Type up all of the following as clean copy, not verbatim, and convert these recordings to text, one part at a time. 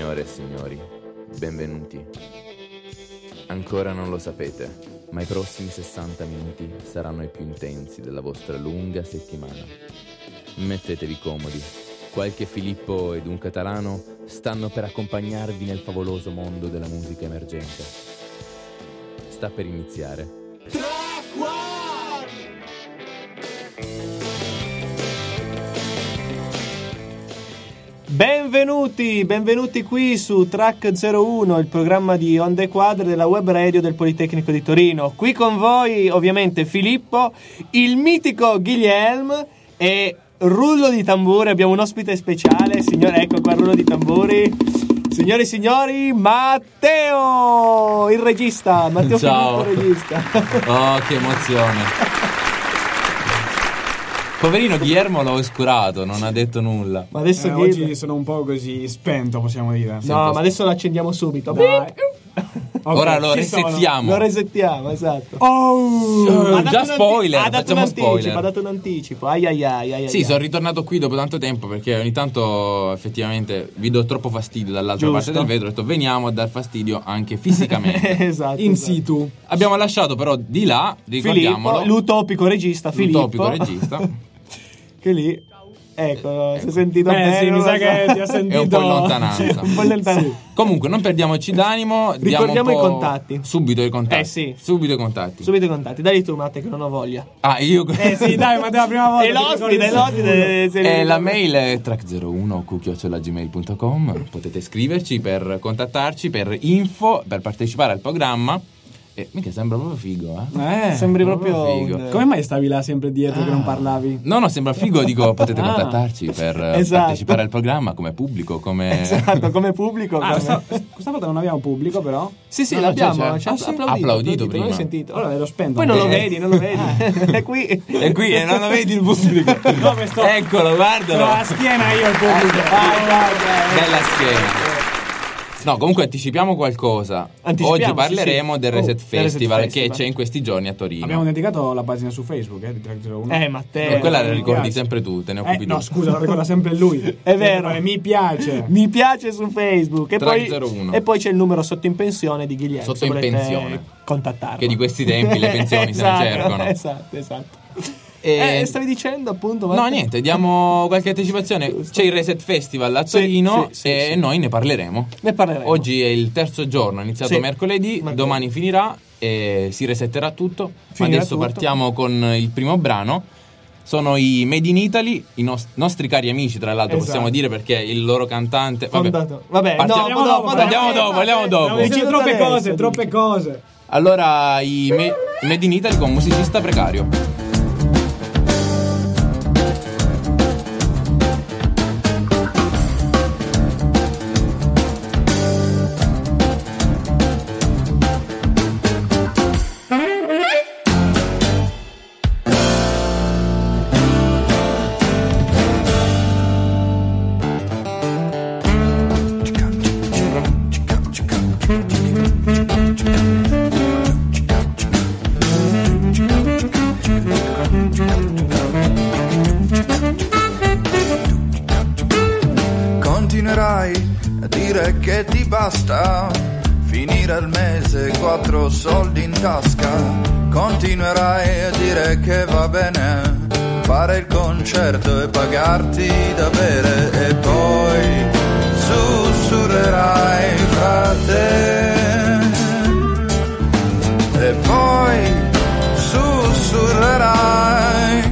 Signore e signori, benvenuti. Ancora non lo sapete, ma i prossimi 60 minuti saranno i più intensi della vostra lunga settimana. Mettetevi comodi. Qualche Filippo ed un catalano stanno per accompagnarvi nel favoloso mondo della musica emergente. Sta per iniziare. Track One! Benvenuti qui su Track 01, il programma di Onde Quadre della web radio del Politecnico di Torino. Qui con voi ovviamente Filippo, il mitico Guilherme e rullo di tamburi. Abbiamo un ospite speciale, signore, ecco qua il rullo di tamburi. Signori e signori, Matteo, il regista. Matteo Ciao. Filippo, regista. Oh, che emozione. Poverino Guillermo l'ho oscurato, non ha detto nulla. Ma adesso oggi sono un po' così spento, possiamo dire. No, ma adesso lo accendiamo subito. Dai. Ora lo resettiamo. Lo resettiamo, esatto. Già spoiler, ha dato facciamo un anticipo, spoiler. Ha dato un anticipo. Ai. Sì, sono ritornato qui dopo tanto tempo perché ogni tanto effettivamente vi do troppo fastidio dall'altra Giusto. parte del vetro. Ho detto veniamo a dar fastidio anche fisicamente. Esatto. In situ. Abbiamo lasciato però di là, ricordiamolo, Filippo, l'utopico regista l'utopico regista. Che lì, ecco, si è sentito bene. Sì, mi sa che ti ha sentito. È un po' in lontananza. Un po' lontano. Sì. Comunque non perdiamoci d'animo. Ricordiamo diamo un po'... i contatti. Subito i contatti. Sì. Subito i contatti. Subito i contatti. Dai tu, Matte, che non ho voglia. Ah, io... Sì, dai, ma è la prima volta. E l'ospite. La mail è track01@gmail.com. Potete scriverci per contattarci, per info, per partecipare al programma. E mica sembra proprio figo, Sembri proprio figo. Come mai stavi là sempre dietro che non parlavi? No, sembra figo, dico, potete contattarci per partecipare al programma come pubblico, come... Esatto, come pubblico. Questa volta non abbiamo pubblico, però. Sì, No, l'abbiamo. c'è. Ci ha Applaudito prima. Non l'hai sentito. Allora l'ho spento. Poi non lo vedi. È qui. E qui non lo vedi il pubblico. Dove sto? Eccolo, guardalo. Sto a schiena io il pubblico. Bella schiena. No, comunque anticipiamo qualcosa. Oggi parleremo del Reset Festival che c'è in questi giorni a Torino. Abbiamo dedicato la pagina su Facebook di Track 01. Matteo. E quella la ricordi piace. sempre tu, te ne occupi tu. No, scusa, lo ricorda sempre lui. È vero. Mi piace. Mi piace su Facebook. E Track poi, 01. e poi c'è il numero sotto in pensione di Guilherme. Sotto se in volete pensione. Contattarlo. Che di questi tempi le pensioni se ne cercano. Esatto. Stavi dicendo appunto. No, niente, diamo qualche anticipazione. C'è il Reset Festival a Torino e noi ne parleremo. Oggi è il terzo giorno, è iniziato mercoledì, domani finirà e si resetterà tutto. Adesso partiamo con il primo brano. Sono i Made in Italy, i nostri cari amici, tra l'altro, possiamo dire, perché il loro cantante. Vabbè, andiamo dopo. Dice troppe cose. Allora, i Made in Italy con musicista precario. Continuerai a dire che ti basta finire il mese, 4 soldi in tasca. Continuerai a dire che va bene fare il concerto e pagarti da bere. E poi sussurrerai fra te. E poi sussurrerai.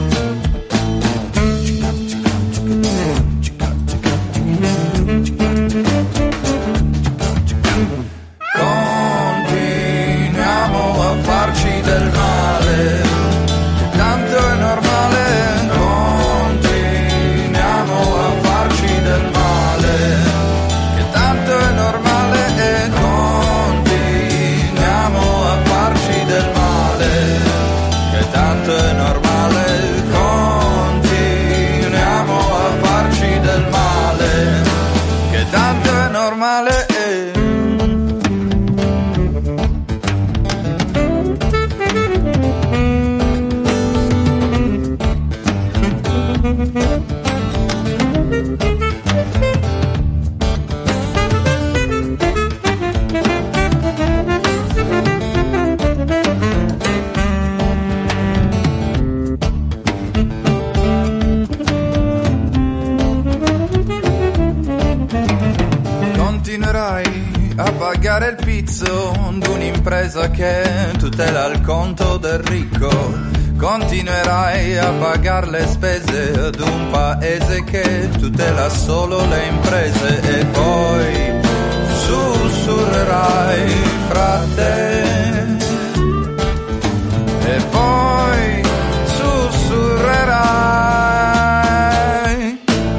Continuiamo a farci del male, tanto è normale. Continuiamo a farci del male, che tanto è normale. E continuiamo a farci del male, che tanto è normale. Continuiamo a farci del male, che tanto è normale. un'impresa che tutela il conto del ricco. Continuerai a pagare le spese ad un paese che tutela solo le imprese e poi sussurrerai fra te e poi sussurrerai.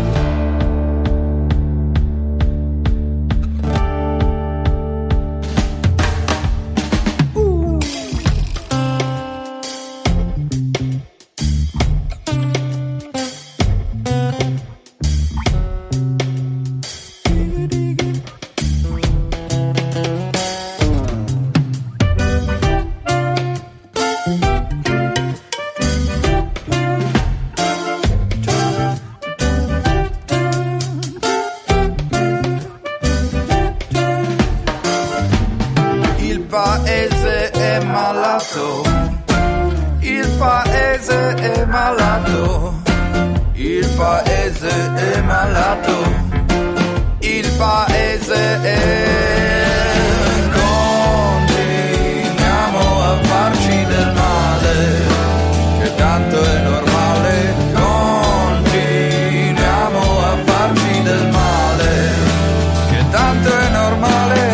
Il paese è malato, il paese è malato, il paese è... Continuiamo a farci del male, che tanto è normale. Continuiamo a farci del male, che tanto è normale.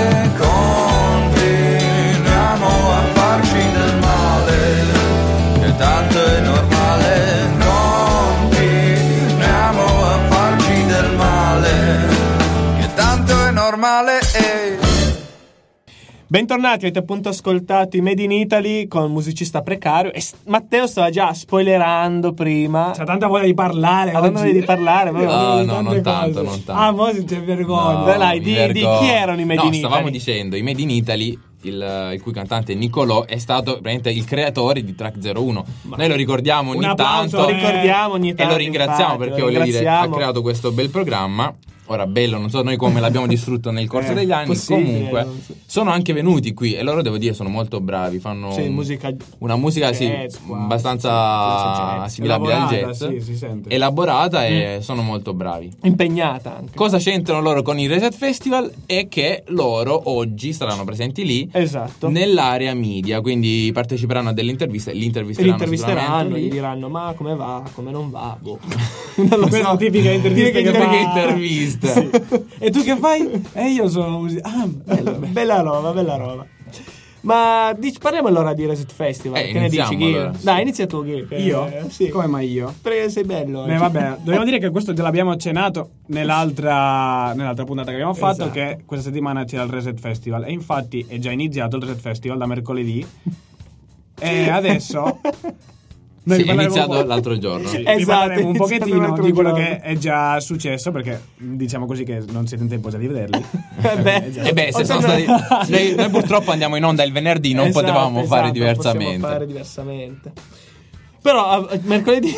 Tanto è normale, continuiamo a farci del male, che tanto è normale. Bentornati, avete appunto ascoltato i Made in Italy con il musicista precario e Matteo stava già spoilerando prima. C'ha tanta voglia di parlare. Ha voglia di parlare, no, non tanto. Ah, mo c'è vergogna. No, dai, di chi erano i Made in Italy? Stavamo dicendo, i Made in Italy, il cui cantante Nicolò è stato praticamente il creatore di Track 01. Noi lo ricordiamo ogni tanto, lo ricordiamo ogni tanto e lo ringraziamo, infatti, perché voglio dire, ha creato questo bel programma. Ora, bello, non so noi come l'abbiamo distrutto nel corso degli anni. Comunque sono anche venuti qui e loro, devo dire, sono molto bravi. Fanno una musica jazz, abbastanza assimilabile al jazz, si sente. Elaborata, e sono molto bravi, impegnata anche. Cosa c'entrano loro con il Reset Festival? È che loro oggi saranno presenti lì, esatto, nell'area media, quindi parteciperanno a delle interviste, li intervisteranno, gli diranno ma come va, come non va, boh. Non lo so, tipica intervista. Sì. E tu che fai? Io sono bella roba. Ma parliamo allora di Reset Festival. Che ne dici, Ghi? Allora. Dai, inizia tu, Ghi. Io? Sì. Come mai io? Perché sei bello. Vabbè, dobbiamo dire che questo già l'abbiamo accennato nell'altra puntata che abbiamo fatto, esatto, che questa settimana c'era il Reset Festival. E infatti è già iniziato il Reset Festival da mercoledì. E adesso... Sì, è iniziato l'altro giorno. Sì, parleremo un pochettino di quello che è già successo, perché diciamo così che non siete in tempo già di vederli. Se sono stati... noi purtroppo andiamo in onda il venerdì, non potevamo fare diversamente. Però mercoledì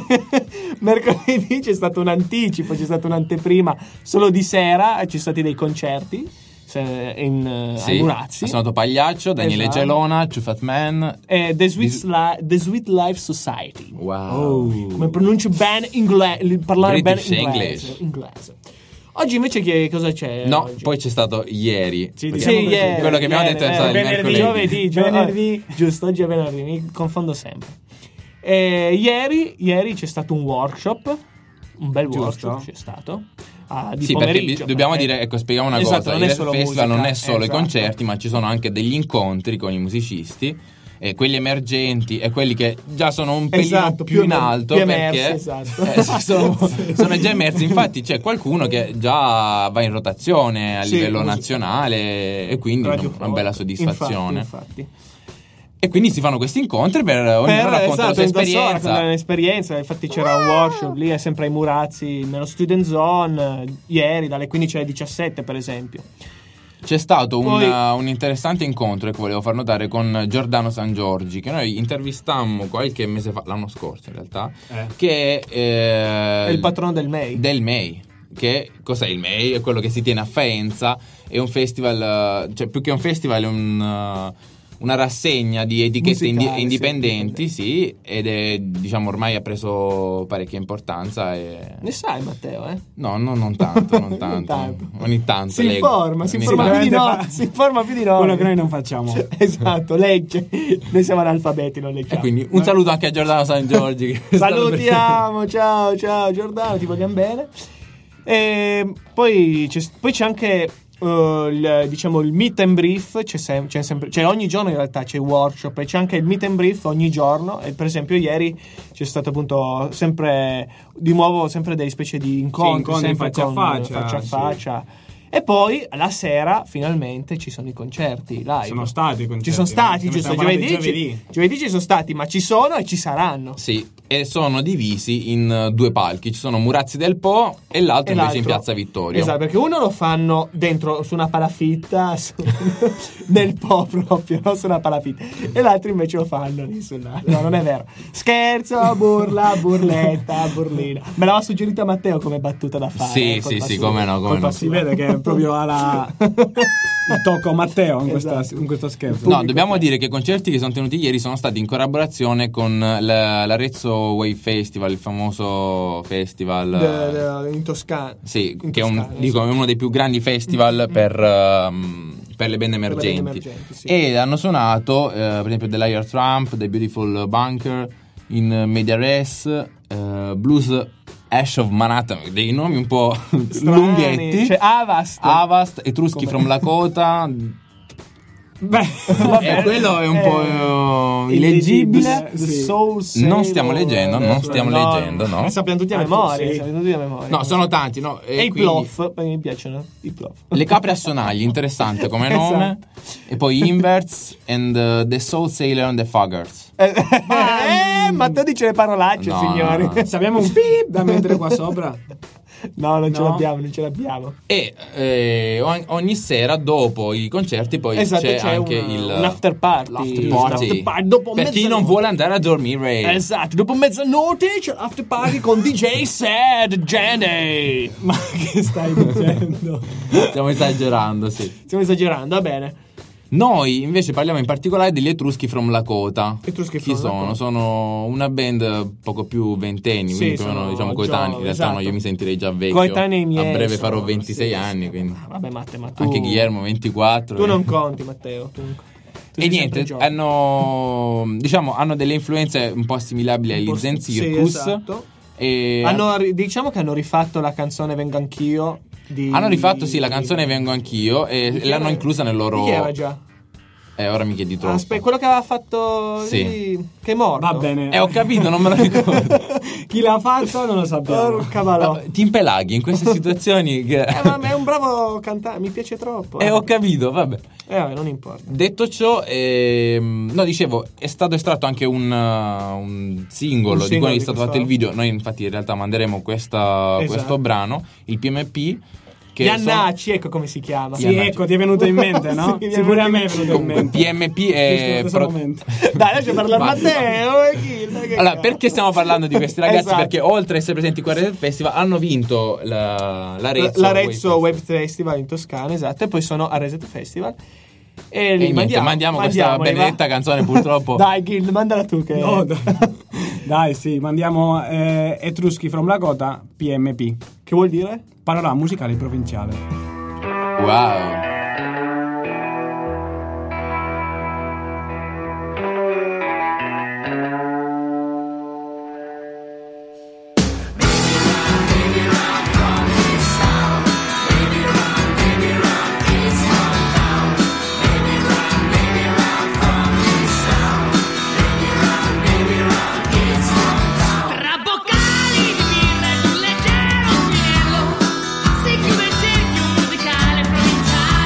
c'è stato un anticipo, c'è stata un'anteprima solo di sera, ci sono stati dei concerti ai Murazzi. Sono stato Pagliaccio, Daniele Gelona, Two Fat Man e The Sweet Life Society. Wow. Come pronuncio bene parlare British bene inglese. Oggi invece cosa c'è? No, oggi? Poi c'è stato ieri. Ieri. Quello che abbiamo detto è stato il mercoledì. Venerdì. Giusto, oggi è venerdì, mi confondo sempre. Ieri c'è stato un workshop, un bel workshop c'è stato. Di pomeriggio, perché dobbiamo dire, spieghiamo una cosa, il Reset Festival non è solo i concerti, ma ci sono anche degli incontri con i musicisti, quelli emergenti e quelli che già sono un pelino più in alto, perché sono già emersi. Infatti c'è qualcuno che già va in rotazione a livello nazionale, e quindi una bella soddisfazione. Infatti. E quindi si fanno questi incontri per ognuno racconta la sua esperienza. Infatti c'era un workshop lì, è sempre ai Murazzi, nello Student Zone, ieri dalle 15 alle 17 per esempio. C'è stato un interessante incontro che volevo far notare con Giordano San Giorgi, che noi intervistammo qualche mese fa, l'anno scorso in realtà, che è il patrono del MEI. Che cos'è il MEI? È quello che si tiene a Faenza, è un festival, cioè più che un festival è una rassegna di etichette Musicali, indipendenti, sì, ed è, diciamo, ormai ha preso parecchia importanza. Ne sai, Matteo, eh? No, non tanto, non tanto. tanto. Ogni tanto Si leggo. informa più di noi. Si informa più di noi. Quello che noi non facciamo. Esatto, legge. Noi siamo analfabeti, non leggiamo. E quindi un saluto anche a Giordano San Giorgi. Che Salutiamo, ciao Giordano, ti vogliamo bene. E poi c'è anche il meet and brief, c'è sempre, cioè ogni giorno in realtà c'è workshop e c'è anche il meet and brief ogni giorno. E per esempio ieri c'è stato appunto sempre delle specie di incontri sempre faccia a faccia. E poi la sera finalmente ci sono i concerti live. Sono stati i concerti. Ci sono stati, giusto? Giovedì ci sono stati, ma ci sono e ci saranno. Sì, e sono divisi in 2 palchi. Ci sono Murazzi del Po e l'altro invece in Piazza Vittorio. Esatto, perché uno lo fanno dentro su una palafitta nel Po proprio, no? Su una palafitta. E l'altro invece lo fanno lì sulla... No, non è vero. Scherzo, burletta, burlina. Me l'aveva suggerita Matteo come battuta da fare. Sì, come no. Si vede che proprio ha il tocco Matteo in questo scherzo. No, dobbiamo dire che i concerti che sono tenuti ieri sono stati in collaborazione con l'Arezzo Wave Festival, il famoso festival in Toscana. Sì, che è uno dei più grandi festival per le band emergenti. Sì. E hanno suonato per esempio The Liar Trump, The Beautiful Bunker, in Media Res, Blues Ash of Manhattan, dei nomi un po' lunghetti. C'è Avast, Etruschi from Lakota. Beh, quello è un po' illeggibile. Sì. Non stiamo leggendo, no. Sappiamo tutti a memoria. No, sono tanti, no. E i Ploff, mi piacciono i Ploff. Le capre a sonagli, interessante come nome. Esatto. E poi Inverts and The Soul Sailor and the Fuggers. Ma tu dici le parolacce, No, signori. no. Sappiamo un pip da mettere qua sopra. No, non ce l'abbiamo. E ogni sera dopo i concerti poi c'è anche un after party. Dopo per chi non vuole andare a dormire. Esatto, dopo mezzanotte c'è l'after party con DJ Sad Jenny. Ma che stai dicendo? Stiamo esagerando, sì. Stiamo esagerando, va bene. Noi invece parliamo in particolare degli Etruschi from Lakota. Chi sono? Sono una band poco più ventenni, sì, quindi più o meno, diciamo coetanei. In realtà esatto. No, io mi sentirei già vecchio. Coetanei miei. A breve farò 26 anni, quindi. Vabbè, Matte, ma tu... Anche Guillermo 24. Tu non conti, Matteo. E niente, hanno delle influenze un po' assimilabili agli Zen Circus. Sì, esatto. E diciamo che hanno rifatto la canzone Vengo Anch'io. Hanno rifatto la canzone Vengo Anch'io e l'hanno inclusa nel loro. Chi era già? Ora mi chiedi troppo. Aspetta, quello che aveva fatto che è morto. Va bene. Ho capito, non me lo ricordo. Chi l'ha fatto non lo sappiamo. Ti impelaghi in queste situazioni che... ma è un bravo cantante, mi piace troppo. Ho capito, vabbè. Non importa. Detto ciò, dicevo, è stato estratto anche un singolo di cui è stato fatto il video. Noi infatti in realtà manderemo questo brano, il PMP. Iannacci, ecco come si chiama. Sì, ecco, ti è venuto in mente, no? Sì, pure a me è venuto in mente. PMP è Dai, lascia parlare Matteo. Allora, perché stiamo parlando di questi ragazzi? Esatto. Perché oltre a essere presenti qua al Reset Festival hanno vinto l'Arezzo Wave Festival in Toscana, esatto, e poi sono al Reset Festival. E mandiamo questa benedetta canzone, purtroppo. Dai, Gil, mandala tu che... No, dai, sì, mandiamo Etruschi from Lakota, PMP. Che vuol dire? Panorama musicale provinciale. Wow. Tra boccali di birra ed un leggero sminello si chiude il cerchio musicale provinciale.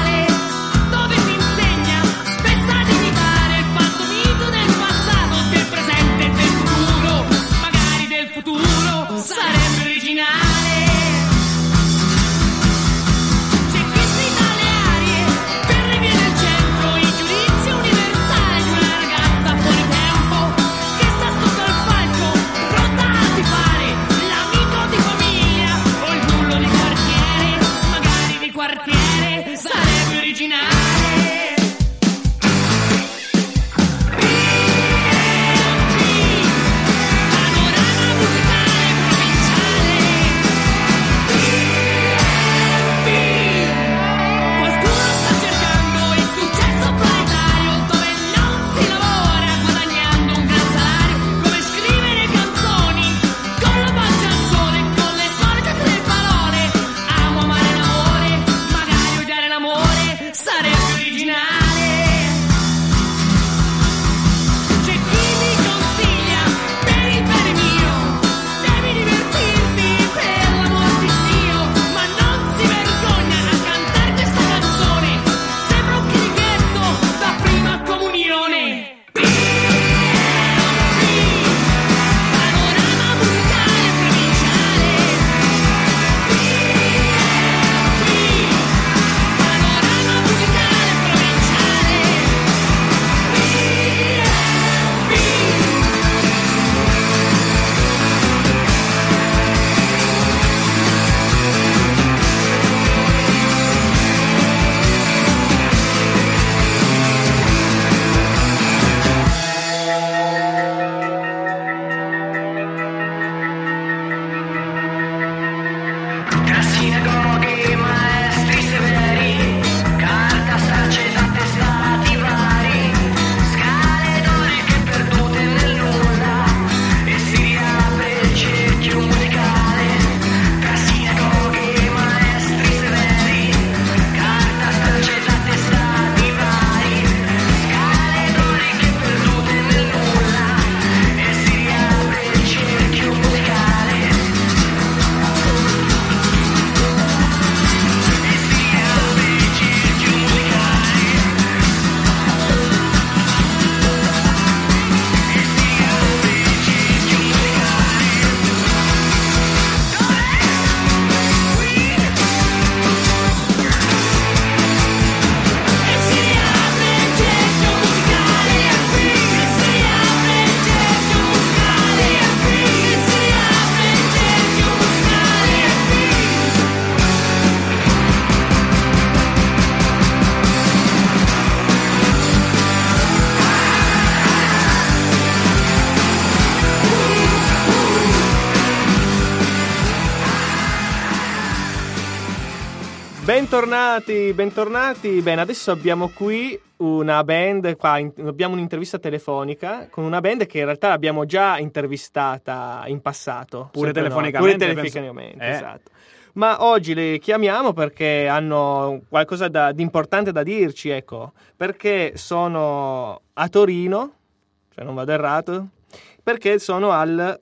Bentornati. Bene, adesso abbiamo qui una band, abbiamo un'intervista telefonica con una band che in realtà abbiamo già intervistata in passato. Pure telefonicamente. Esatto. Ma oggi le chiamiamo perché hanno qualcosa di importante da dirci, ecco, perché sono a Torino, se non vado errato, perché sono al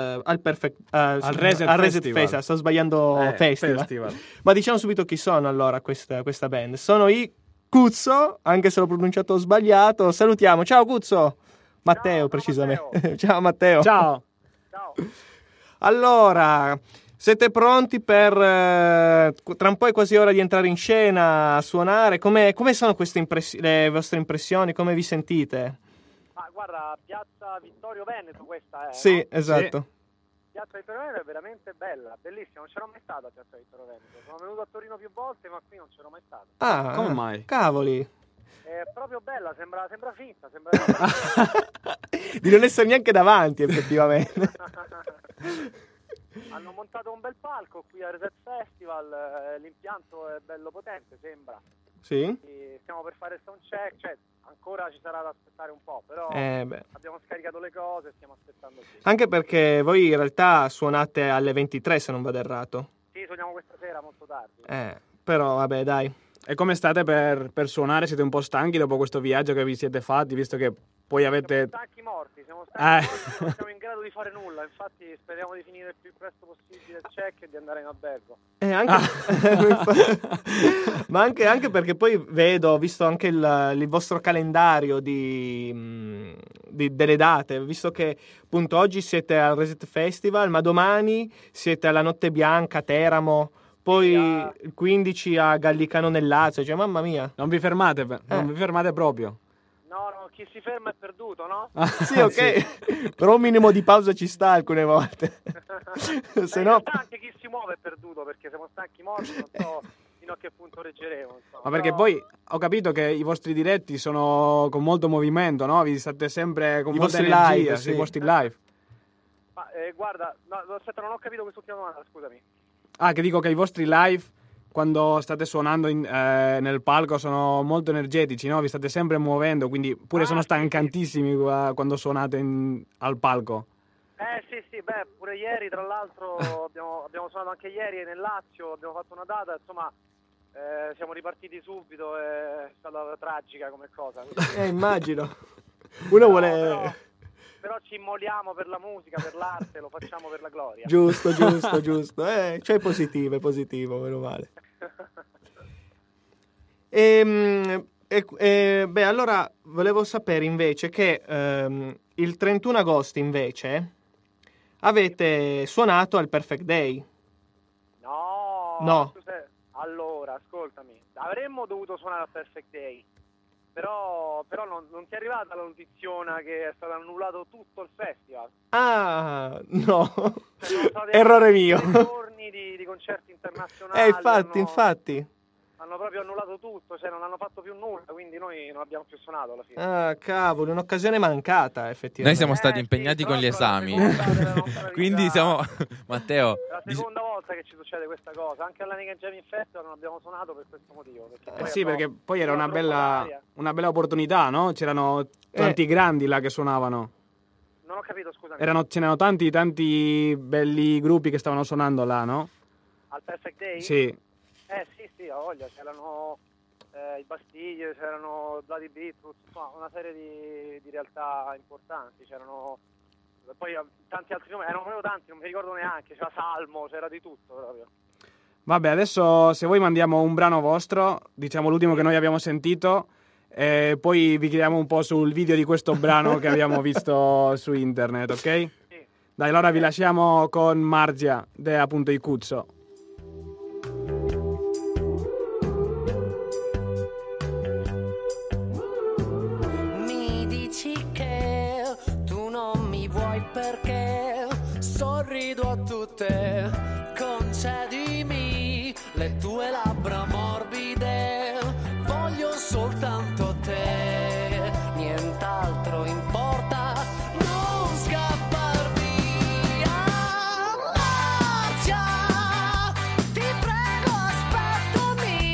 Reset Festival. Sto sbagliando festival. Ma diciamo subito chi sono allora questa band. Sono i Cuzzo, anche se l'ho pronunciato sbagliato. Salutiamo. Ciao Cuzzo. Matteo, precisamente. Matteo. Ciao Matteo. Ciao. Allora, siete pronti per tra un po' è quasi ora di entrare in scena a suonare? Come sono le vostre impressioni? Come vi sentite? Ma guarda, Piazza Vittorio Veneto questa è. Sì, no? esatto. Sì. Piazza Vittorio Veneto è veramente bella, bellissima. Non c'ero mai stato a Piazza Vittorio Veneto. Sono venuto a Torino più volte, ma qui non c'ero mai stato. Ah, come mai? Cavoli. È proprio bella, sembra finta, sembra di non essere neanche davanti, effettivamente. Hanno montato un bel palco qui al Reset Festival, l'impianto è bello potente, sembra. Sì? E stiamo per fare sound check, cioè ancora ci sarà da aspettare un po', però abbiamo scaricato le cose, stiamo aspettando qui. Anche perché voi in realtà suonate alle 23, se non vado errato. Sì, suoniamo questa sera molto tardi. Però vabbè, dai. E come state per suonare? Siete un po' stanchi dopo questo viaggio che vi siete fatti, visto che poi avete... Siamo stanchi morti, non siamo in grado di fare nulla, infatti speriamo di finire il più presto possibile il check e di andare in albergo. Ma anche perché poi ho visto anche il vostro calendario delle date, visto che appunto oggi siete al Reset Festival, ma domani siete alla Notte Bianca a Teramo, poi il 15 a Gallicano nel Lazio, cioè mamma mia. Non vi fermate proprio. No, chi si ferma è perduto, no? Sì, ok. Sì. Però un minimo di pausa ci sta alcune volte. Se no... anche chi si muove è perduto, perché siamo stanchi morti, non so fino a che punto reggeremo. Insomma. Ma perché poi ho capito che i vostri diretti sono con molto movimento, no? Vi state sempre con molta energia, live, sì. I vostri live. Ma guarda, no, aspetta, non ho capito quest'ultima domanda, scusami. Che dico che i vostri live, quando state suonando nel palco, sono molto energetici, no? Vi state sempre muovendo, quindi pure sono stancantissimi quando suonate al palco. Sì, pure ieri, tra l'altro, abbiamo suonato anche ieri nel Lazio, abbiamo fatto una data, insomma, siamo ripartiti subito, è stata tragica come cosa. Immagino. Uno vuole... Però ci immoliamo per la musica, per l'arte, lo facciamo per la gloria. Giusto. Cioè positivo, meno male. Allora volevo sapere invece che il 31 agosto invece avete suonato al Perfect Day. No. Allora, ascoltami, avremmo dovuto suonare al Perfect Day. Però non ti è arrivata la notiziona che è stato annullato tutto il festival? Ah, no. Cioè, Errore mio. Giorni di concerti internazionali. Infatti. Hanno proprio annullato tutto, cioè non hanno fatto più nulla, quindi noi non abbiamo più suonato alla fine. Ah, cavolo, un'occasione mancata, effettivamente. Noi siamo stati impegnati con gli esami. Quindi siamo... Matteo... È la seconda volta che ci succede questa cosa. Anche all'Aniken Jamming Festival non abbiamo suonato per questo motivo. Perché poi era una bella opportunità, no? C'erano tanti grandi là che suonavano. Non ho capito, scusami. C'erano tanti belli gruppi che stavano suonando là, no? Al Perfect Day? Sì. Sì, ho voglia, c'erano i Bastiglie, c'erano Bloody Beetroot, insomma una serie di realtà importanti, c'erano poi tanti altri nomi, erano proprio tanti, non mi ricordo neanche, c'era Salmo, c'era di tutto proprio. Vabbè, adesso se vuoi mandiamo un brano vostro, diciamo l'ultimo che noi abbiamo sentito, e poi vi chiediamo un po' sul video di questo brano che abbiamo visto su internet, ok? Sì. Dai, allora vi lasciamo con Margia, appunto i Cuzzo. Perché sorrido a tutte, concedimi le tue labbra morbide, voglio soltanto te, nient'altro importa, non scappar via. Marcia, ti prego aspettami,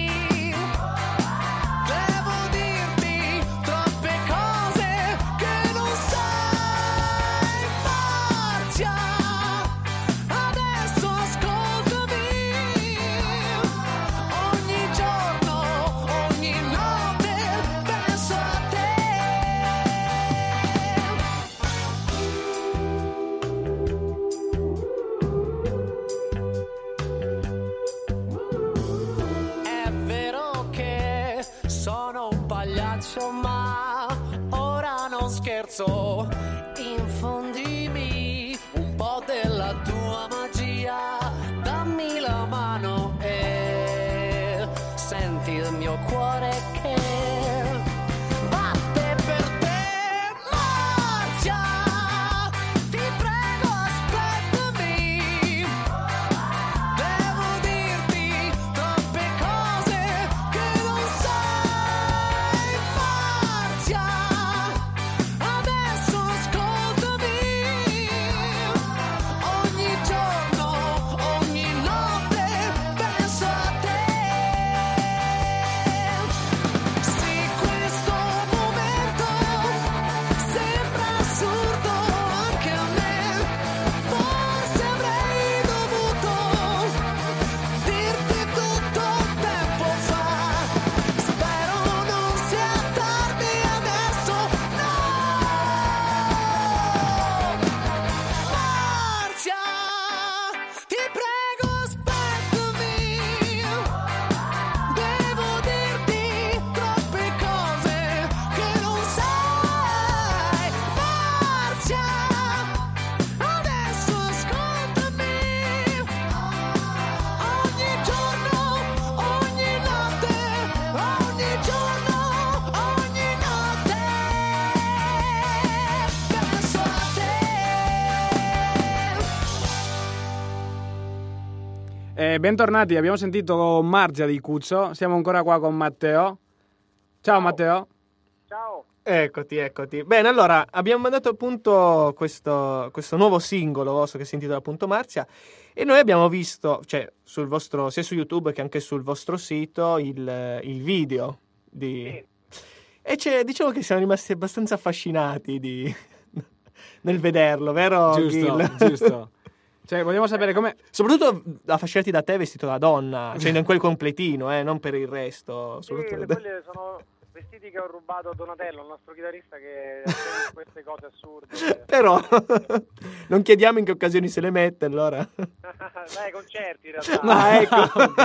Bentornati, abbiamo sentito Marzia di Cuzzo, siamo ancora qua con Matteo. Ciao Matteo. Ciao. Eccoti. Bene, allora, abbiamo mandato appunto questo nuovo singolo vostro che si intitola appunto Marzia, e noi abbiamo visto, cioè, sul vostro, sia su YouTube che anche sul vostro sito, il video di... E diciamo che siamo rimasti abbastanza affascinati nel vederlo, vero Gil? Giusto. Cioè, vogliamo sapere come... Soprattutto affascinati da te vestito da donna, cioè in quel completino, non per il resto. Sì, quelli sono vestiti che ho rubato a Donatello, il nostro chitarrista, che ha queste cose assurde. Però non chiediamo in che occasioni se le mette, allora. Dai, concerti in realtà. Ma ecco.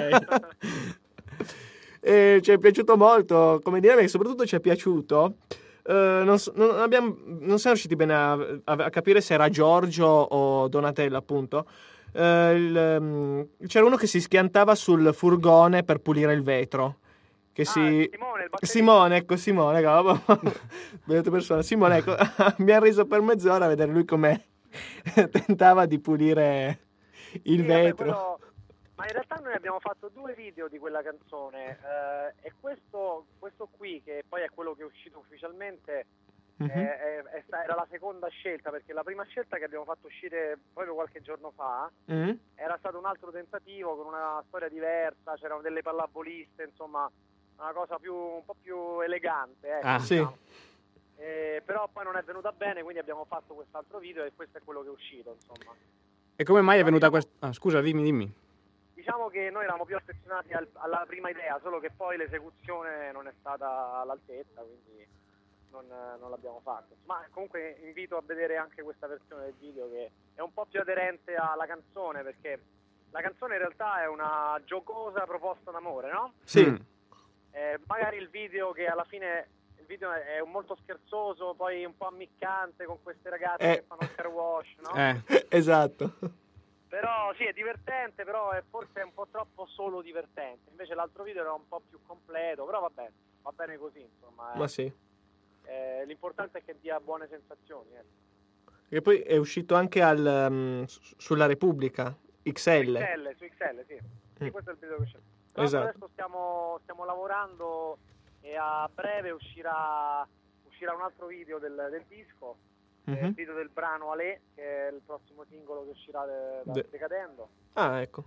Ci è piaciuto molto, come dire, soprattutto ci è piaciuto. Non siamo riusciti bene a capire se era Giorgio o Donatello, appunto. C'era uno che si schiantava sul furgone per pulire il vetro. Simone, ecco. Simone, ecco, mi ha reso per mezz'ora a vedere lui come tentava di pulire il vetro. Ma in realtà noi abbiamo fatto 2 video di quella canzone, e questo qui, che poi è quello che è uscito ufficialmente, era la seconda scelta, perché la prima scelta che abbiamo fatto uscire proprio qualche giorno fa era stato un altro tentativo con una storia diversa, c'erano delle pallavoliste, insomma una cosa un po' più elegante, diciamo. Però poi non è venuta bene, quindi abbiamo fatto quest'altro video e questo è quello che è uscito, insomma. E come mai è venuta questa... scusa, dimmi. Diciamo che noi eravamo più affezionati alla prima idea, solo che poi l'esecuzione non è stata all'altezza, quindi non l'abbiamo fatto. Ma comunque invito a vedere anche questa versione del video, che è un po' più aderente alla canzone, perché la canzone in realtà è una giocosa proposta d'amore, no? Sì. Magari il video, che alla fine il video è molto scherzoso, poi un po' ammiccante, con queste ragazze che fanno il car wash, no? Esatto. Però sì, è divertente, però forse è un po' troppo solo divertente. Invece l'altro video era un po' più completo, però va bene così, insomma. Ma sì. L'importante è che dia buone sensazioni. E poi è uscito anche sulla Repubblica XL. Su XL, sì. Sì, questo è il video che c'è. Esatto. Adesso stiamo lavorando, e a breve uscirà un altro video del disco, il video del brano Ale, che è il prossimo singolo che uscirà da Decadendo. Ah, ecco.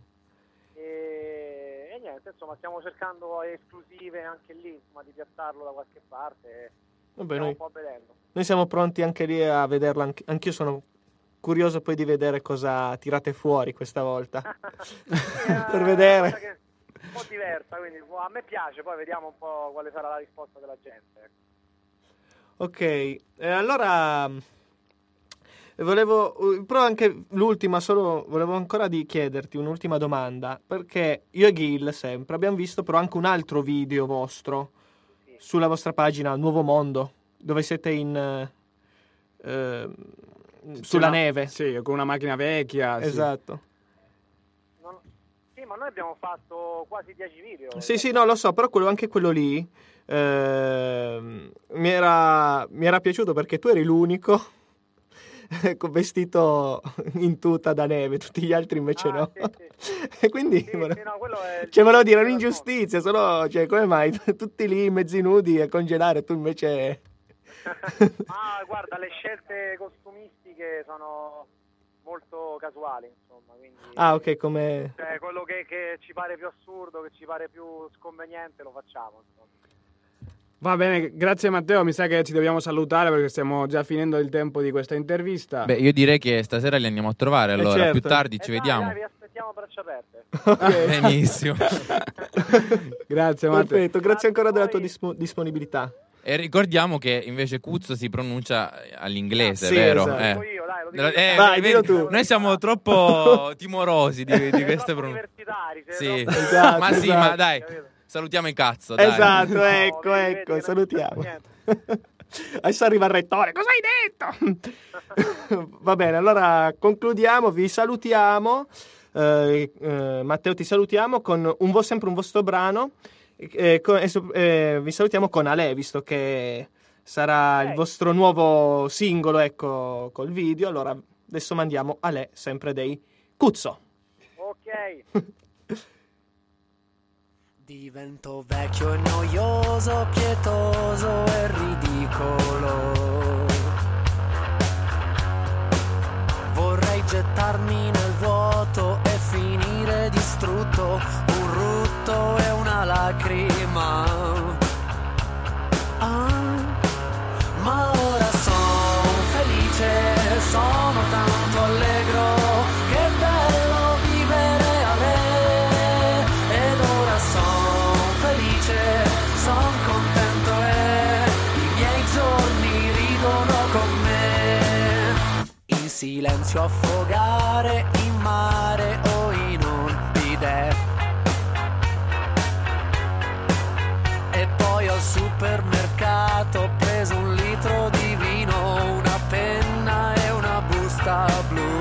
E niente, insomma, stiamo cercando esclusive anche lì, insomma, di piazzarlo da qualche parte. Vabbè, stiamo un po' vedendo. Noi siamo pronti anche lì a vederlo. Anch'io sono curioso poi di vedere cosa tirate fuori questa volta. Per vedere. Un po' diversa, quindi a me piace, poi vediamo un po' quale sarà la risposta della gente. Ok, allora però anche l'ultima, solo volevo ancora chiederti un'ultima domanda, perché io e Gil sempre abbiamo visto però anche un altro video vostro sulla vostra pagina Nuovo Mondo, dove siete sulla neve. Sì, con una macchina vecchia. Esatto. Sì, ma noi abbiamo fatto quasi 10 video. Sì, no, lo so, però anche quello lì mi era piaciuto, perché tu eri l'unico vestito in tuta da neve, tutti gli altri invece no. Sì. E quindi volevo dire, è un'ingiustizia, solo, come mai tutti lì mezzi nudi a congelare, tu invece... Guarda, le scelte costumistiche sono molto casuali, insomma, quindi... ok, come... Cioè, quello che ci pare più assurdo, che ci pare più sconveniente, lo facciamo, insomma. Va bene, grazie Matteo, mi sa che ci dobbiamo salutare perché stiamo già finendo il tempo di questa intervista. Beh, io direi che stasera li andiamo a trovare, allora, certo. Più tardi ci vediamo. Dai, vi aspettiamo a braccia aperte. Okay. Benissimo. Grazie Matteo. Perfetto, grazie ancora della tua disponibilità. E ricordiamo che invece Cuzzo si pronuncia all'inglese, sì, vero? Esatto. Lo dico io. Vai, dillo tu. Noi siamo troppo timorosi di queste pronunce. Universitari, Sì. Esatto, ma sì, esatto. ma dai, salutiamo il cazzo, dai. Esatto, ecco, salutiamo. Adesso arriva il rettore. Cosa hai detto? Va bene, allora concludiamo, vi salutiamo. Matteo, ti salutiamo con sempre un vostro brano. Vi salutiamo con Ale, visto che sarà il vostro nuovo singolo, ecco, col video. Allora adesso mandiamo Ale, sempre dei Cuzzo. Ok. Divento vecchio e noioso, pietoso e ridicolo. Vorrei gettarmi nel vuoto e finire distrutto, un rutto e una lacrima. Ma ora sono felice, sono tanto allegro, che bello vivere a me. Ed ora sono felice, sono contento e i miei giorni ridono con me. In silenzio affogare in mare o in un bidet. E poi al supermercato ho preso un litro di vino, una penna e una busta blu.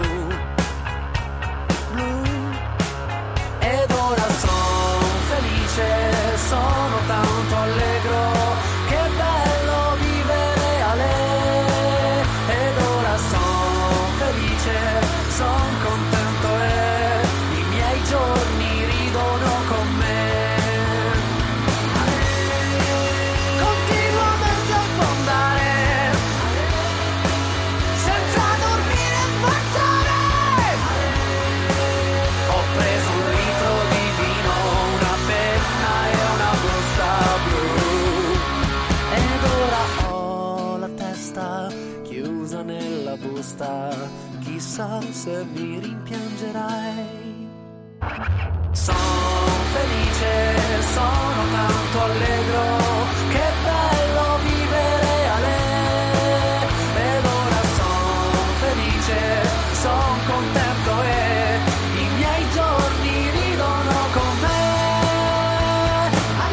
Ed ora sono felice, sono tanto allegro, che bello vivere a lei. Ed ora sono felice, sono contento e i miei giorni ridono con me. Continuamente a affondare, senza dormire e mangiare. Ho preso un litro di vino, una penna e una busta blu. Ed ora ho la testa chiusa nella busta, chissà se mi rimpiangerai. Sono felice, sono tanto allegro, che bello vivere a lei. Ed ora sono felice, sono contento e i miei giorni ridono con me. A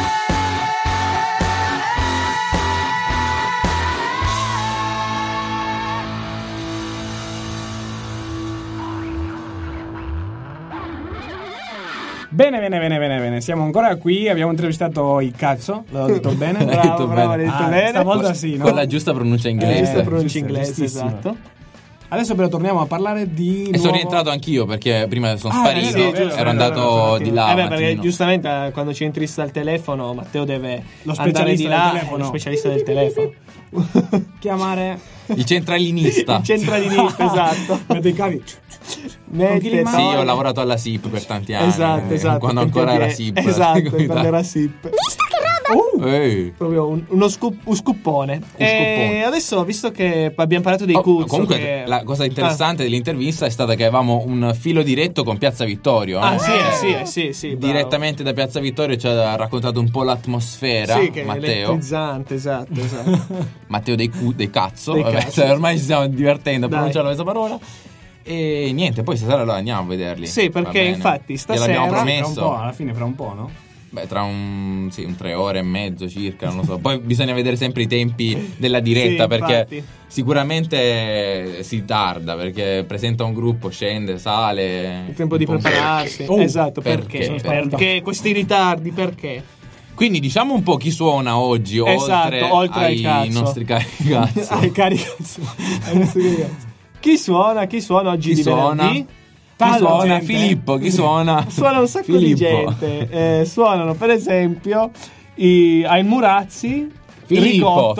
Bene, siamo ancora qui, abbiamo intervistato il cazzo, l'ho detto bene? Bravo, bene. hai detto bene. Stavolta sì, no? Con la giusta pronuncia inglese. Giusta pronuncia inglese, giustissimo. esatto. Adesso però torniamo a parlare di E sono rientrato anch'io perché prima sono sparito, sì, giusto, ero andato di là. Perché mattino. giustamente quando ci entri al telefono, Matteo deve Lo andare di specialista là, del telefono. lo specialista del telefono. chiamare Il centralinista. Il centralinista, esatto. mette i cavi. Mette, Sì, ho lavorato alla SIP per tanti anni. Esatto. Quando ancora era SIP. Esatto, quando era SIP. Ehi. Proprio uno scuppone. E adesso, visto che abbiamo parlato dei Cuzzo, Comunque che... la cosa interessante dell'intervista è stata che avevamo un filo diretto con Piazza Vittorio. Sì, bravo. Direttamente da Piazza Vittorio ci ha raccontato un po' l'atmosfera. Sì, che è Matteo. elettrizzante, esatto. Matteo dei cazzo. Dei Vabbè, cazzo. cioè, ormai ci stiamo divertendo a Dai. pronunciare questa parola. E niente, poi stasera allora andiamo a vederli. Sì, Va perché bene. infatti stasera- Gliel'abbiamo Fra un promesso. po', alla fine fra un po', no? Beh, tra un 3 ore e mezzo circa, non lo so. Poi bisogna vedere sempre i tempi della diretta, Sì, perché infatti. sicuramente si tarda, perché presenta un gruppo, scende, sale. Il tempo di un po'. prepararsi. Esatto, perché? Perché questi ritardi, perché? Quindi diciamo un po' chi suona oggi, Esatto, oltre ai ai cazzo. nostri cazzo. Ai cari cazzo. Ai nostri cari cazzo. Chi suona oggi Chi di suona? venerdì? Chi Tanta suona? gente. Filippo, chi suona? Suona un sacco di gente. Suonano per esempio ai Murazzi, Filippo.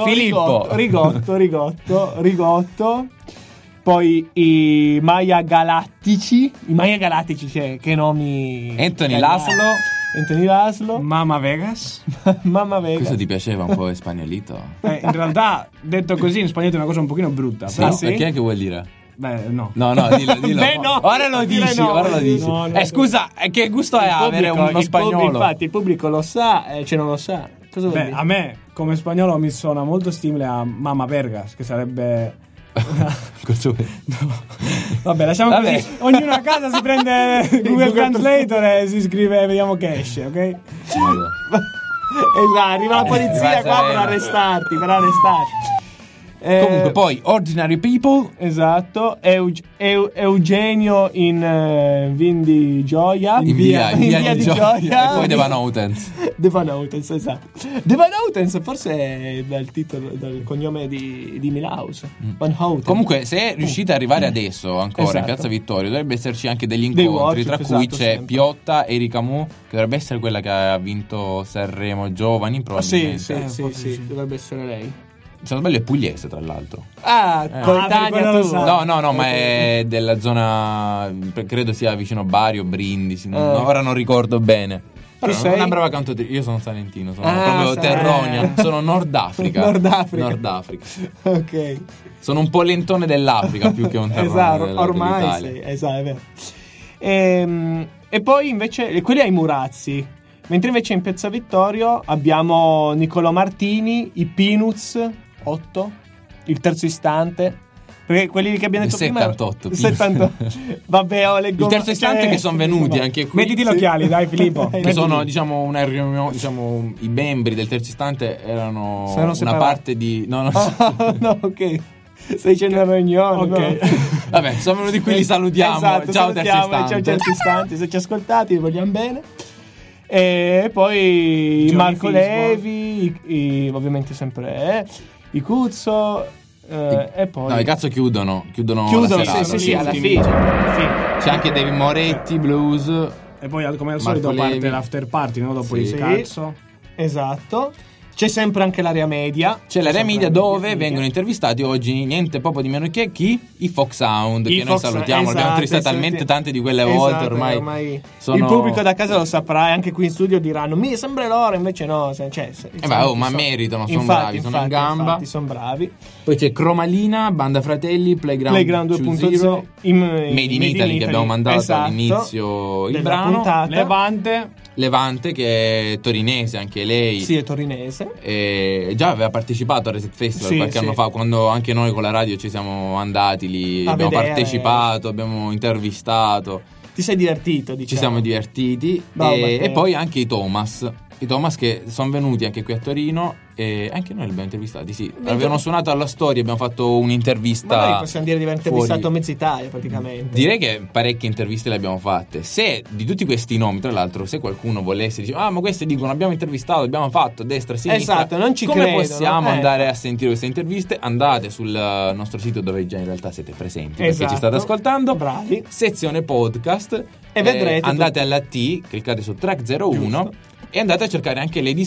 Rigotto. Poi i Maya Galattici. Cioè, che nomi. Anthony Laszlo. Mama Vegas. Mamma Vega. Questo ti piaceva un po' spagnolito? In realtà, detto così in spagnolo è una cosa un pochino brutta. Sì? Però, sì? Perché che vuol dire? beh, no. No, dillo. Beh, no. Ora lo Dire dici, no. ora lo dici. No, no. Scusa, che gusto è avere uno spagnolo? Infatti, il pubblico lo sa, non lo sa. Cosa vuol Beh, dire? a me, come spagnolo, mi suona molto simile a Mama Vergas, che sarebbe... Cosa vuoi? Vabbè, lasciamo Vabbè. così. Ognuno a casa si prende Google Translator e si scrive, vediamo che esce, ok? Esatto, arriva la polizia qua per arrestarti, Comunque poi Ordinary People. Esatto. Eugenio in Vin di Gioia. In via di Gioia. E poi The Van Houtens. The Van Houtens, esatto. The Van Houtens forse è dal titolo, dal cognome di Milhouse. Van Houten. Comunque, se riuscite ad arrivare adesso ancora Esatto. in Piazza Vittorio, dovrebbe esserci anche degli Dei incontri, workshop, tra cui esatto, c'è sempre. Piotta e Erika Mu, che dovrebbe essere quella che ha vinto Sanremo Giovani, Sì, probabilmente. sì, dovrebbe essere lei. Se non sbaglio è pugliese, tra l'altro. Coetanea quello lo tu. sa. No, ma è della zona, credo sia vicino Bari o Brindisi, ora non ricordo bene. Però sei? una brava cantatrice. Io sono salentino, sono Ah, proprio sai. terronia, sono Nord Africa. Nord Africa. Nord Africa. Ok. Sono un polentone dell'Africa più che un terrone Esatto, ormai dell'Italia. sì, esatto, è vero. E poi invece quelli ai Murazzi. Mentre invece in Piazza Vittorio abbiamo Niccolò Martini, i Peanuts 8, il terzo istante. Perché quelli che abbiamo Il detto 78, prima 78. Vabbè, leggo Il terzo istante che sono venuti anche qui. Mettiti gli occhiali, dai Filippo. Che sono, diciamo, una riunione, diciamo, i membri del terzo istante erano Sono una separati. parte di. No. No, ok. Stai dicendo una riunione. Ok. No? Vabbè, sono venuti qui, li salutiamo. Esatto, Ciao terzo salutiamo, istante. ciao terzo istante. Se ci ascoltate, vi vogliamo bene. E poi Johnny Marco Fismo. Levi, ovviamente sempre i Cuzzo. E poi No, i cazzo chiudono la chiudono, serata. sì, alla ultimi. fine. C'è anche David Moretti, Blues. E poi come al Marco solito parte Levi. l'after party, no? Dopo Sì. il cazzo. Esatto. C'è sempre anche l'area media. C'è l'area media sempre dove media. vengono intervistati oggi niente poco di meno che chi? I Fox Sound, I che noi Fox- salutiamo, esatto, abbiamo intervistato talmente tante di quelle volte Esatto, ormai. Sono... Il pubblico da casa lo saprà e anche qui in studio diranno mi sembra loro, invece no, ma meritano, sono bravi, sono in gamba. Infatti, sono bravi. Poi c'è Cromalina, Banda Fratelli, Playground 2.0 Made in Italy, che abbiamo mandato esatto, all'inizio il della brano. puntata. Levante, che è torinese anche lei. Sì, è torinese. E già aveva partecipato al Reset Festival Sì, qualche sì. anno fa, quando anche noi con la radio ci siamo andati lì, A abbiamo vedere. partecipato, abbiamo intervistato, Ti sei divertito, diciamo. ci siamo divertiti. Bravo, e Matteo. poi anche i Thomas che sono venuti anche qui a Torino e anche noi li abbiamo intervistati, sì. Avevano suonato alla Storia, abbiamo fatto un'intervista. Magari possiamo dire di aver intervistato fuori. mezza Italia praticamente. Direi che parecchie interviste le abbiamo fatte. Se di tutti questi nomi, tra l'altro, se qualcuno volesse dire ma questi dicono abbiamo intervistato, abbiamo fatto destra, sinistra, Esatto, non ci come credono, possiamo andare a sentire queste interviste? Andate sul nostro sito dove già in realtà siete presenti, perché Esatto. ci state ascoltando. Bravi. Sezione podcast E vedrete andate alla T, cliccate su track 01 Giusto. e andate a cercare anche le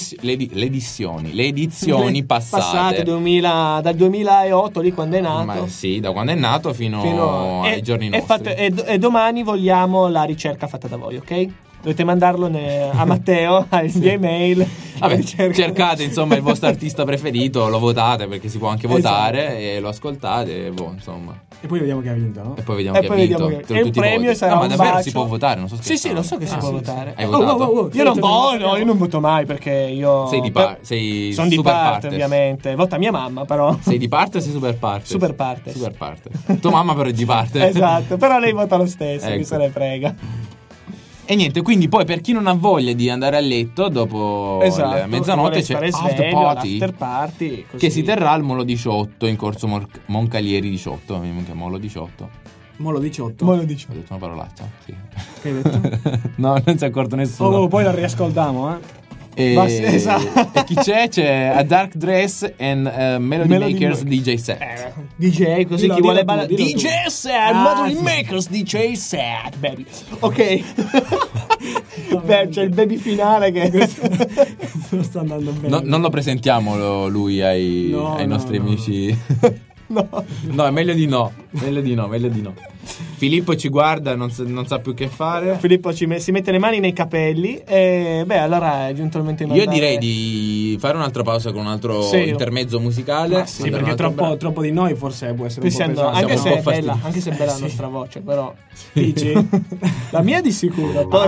edizioni passate. Dal 2008, lì quando è nato. Ma sì, da quando è nato fino ai giorni nostri. E domani vogliamo la ricerca fatta da voi, ok? Dovete mandarlo a Matteo, via email. Vabbè, cercate insomma il vostro artista preferito, lo votate perché si può anche votare, Esatto. e lo ascoltate, insomma. E poi vediamo che ha vinto, no? E poi vediamo E chi poi ha vinto. vediamo che- tra e il tutti i premio voti. sarà No, ma un davvero bacio. si può votare, non so Sì, scherzando. lo so che si può votare. Hai votato? Io non voto, io non voto mai perché io. Sei sono di super parte, partes. ovviamente. Vota mia mamma, però. Sei di parte o sei super parte? Super partes. Super parte. Tua mamma però è di parte. Esatto, però lei vota lo stesso, Ecco. chi se ne frega. E niente, quindi poi per chi non ha voglia di andare a letto dopo Esatto, la mezzanotte vuole c'è stare After sveglio, Party, l'after party, così. che si terrà al Molo 18 in corso Moncalieri 18. Minchia, Molo 18. Molo 18. Ma lo dico. Ho detto una parolaccia? Sì. Che hai detto? No, non si è accorto nessuno. Poi la riascoltiamo, E, Ma sì, esatto. e chi c'è? C'è A Dark Dress and Melody Melody Makers Makers. DJ set. DJ, così Dillo, chi vuole dillo ballare. tu, dillo DJ tu. set, Melody Makers, DJ set, baby. Ok. Beh, c'è il baby finale che. Non sta andando bene. Non lo presentiamo lui ai No, nostri no. amici. No. No, è meglio di no. Meglio di no. Filippo ci guarda, non sa più che fare. Filippo si mette le mani nei capelli e allora è giunto il momento di Io mandare- direi di fare un'altra pausa con un altro Sì. intermezzo musicale. Ma sì, Sì, Mandare perché un altro troppo di noi forse può essere un po' Pensando- pesante. anche, siamo se un è po' bella, fastidiosi. anche se è bella la Sì. nostra voce, però. Dici? La mia di sicuro. Poi.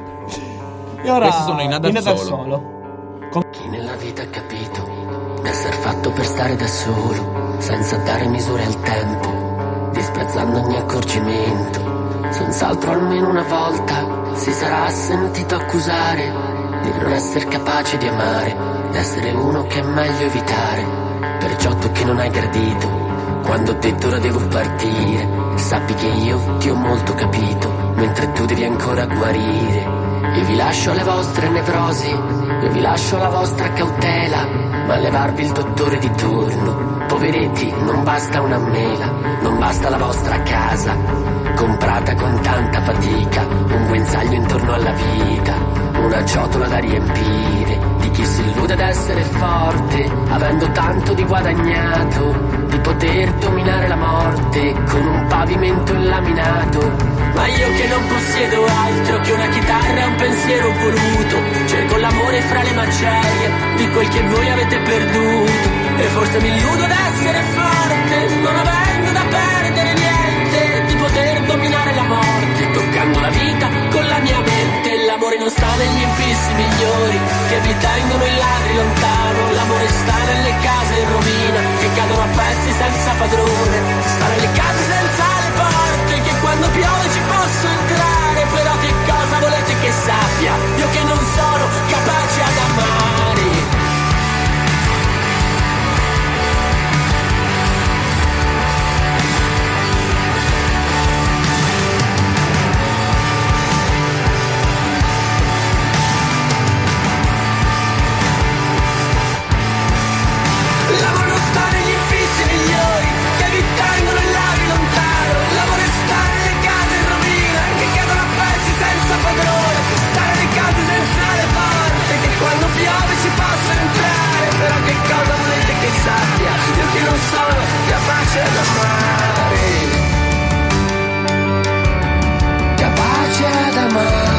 E ora, Questi sono i Nada al Solo. Chi nella vita ha capito d'essere fatto per stare da solo, senza dare misure al tempo, disprezzando ogni accorgimento. Senz'altro almeno una volta si sarà sentito accusare di non essere capace di amare, d'essere uno che è meglio evitare. perciò tu che non hai gradito, quando ho detto ora devo partire, sappi che io ti ho molto capito, mentre tu devi ancora guarire. Io vi lascio alle vostre nevrosi, io vi lascio alla vostra cautela, ma levarvi il dottore di turno, poveretti, non basta una mela, non basta la vostra casa, comprata con tanta fatica, un guinzaglio intorno alla vita, una ciotola da riempire, di chi si illude d'essere forte, avendo tanto di guadagnato, di poter dominare la morte con un pavimento inlaminato. Ma io che non possiedo altro che una chitarra e un pensiero voluto, cerco l'amore fra le macerie di quel che voi avete perduto, e forse mi illudo d'essere forte, non avendo da perdere niente, di poter dominare la morte, toccando la vita con la mia mente. L'amore non sta negli infissi migliori che vi tengono i ladri lontano, l'amore sta nelle case in rovina che cadono a pezzi senza padrone, sta nelle case senza le porte che quando piove ci posso entrare. Però che cosa volete che sappia io che non sono capace ad amare? Sappia, io che non sono capace ad amare, capace ad amare.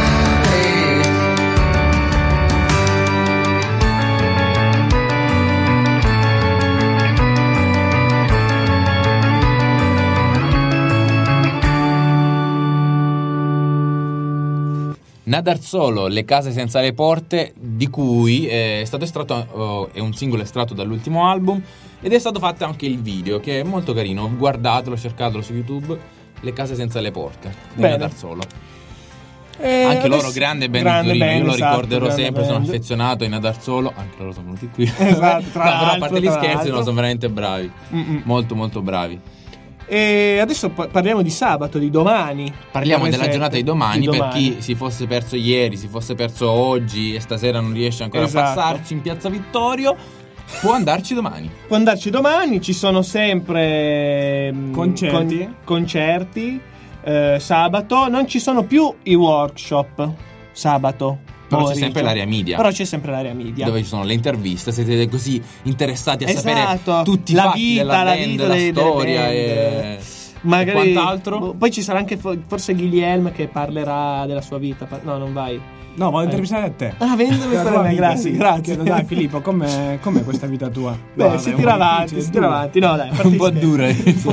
Nadarzolo, Le case senza le porte, di cui è stato estratto, è un singolo estratto dall'ultimo album, ed è stato fatto anche il video, che è molto carino. Guardatelo, cercatelo su YouTube, Le case senza le porte di Nadarzolo. Anche loro grande band di Torino, io lo ricorderò sempre, sono affezionato ai Nadarzolo, anche loro sono venuti qui. Esatto, però a parte gli scherzi, no, sono veramente bravi. Molto molto bravi. E adesso parliamo di sabato, di domani. Parliamo della giornata di domani, per chi si fosse perso ieri, si fosse perso oggi e stasera non riesce ancora a passarci in Piazza Vittorio, può andarci domani. Può andarci domani, ci sono sempre concerti. Sabato, non ci sono più i workshop sabato. Però c'è sempre l'area media. Dove ci sono le interviste, siete così interessati a sapere tutti i la fatti vita, della band, la storia e magari e quant'altro. Poi ci sarà anche forse Guilherme che parlerà della sua vita. No, non vai. No, voglio intervistare a te. Ah, grazie. Dai Filippo, com'è questa vita tua? Beh, si tira avanti. No, dai, un po' dura.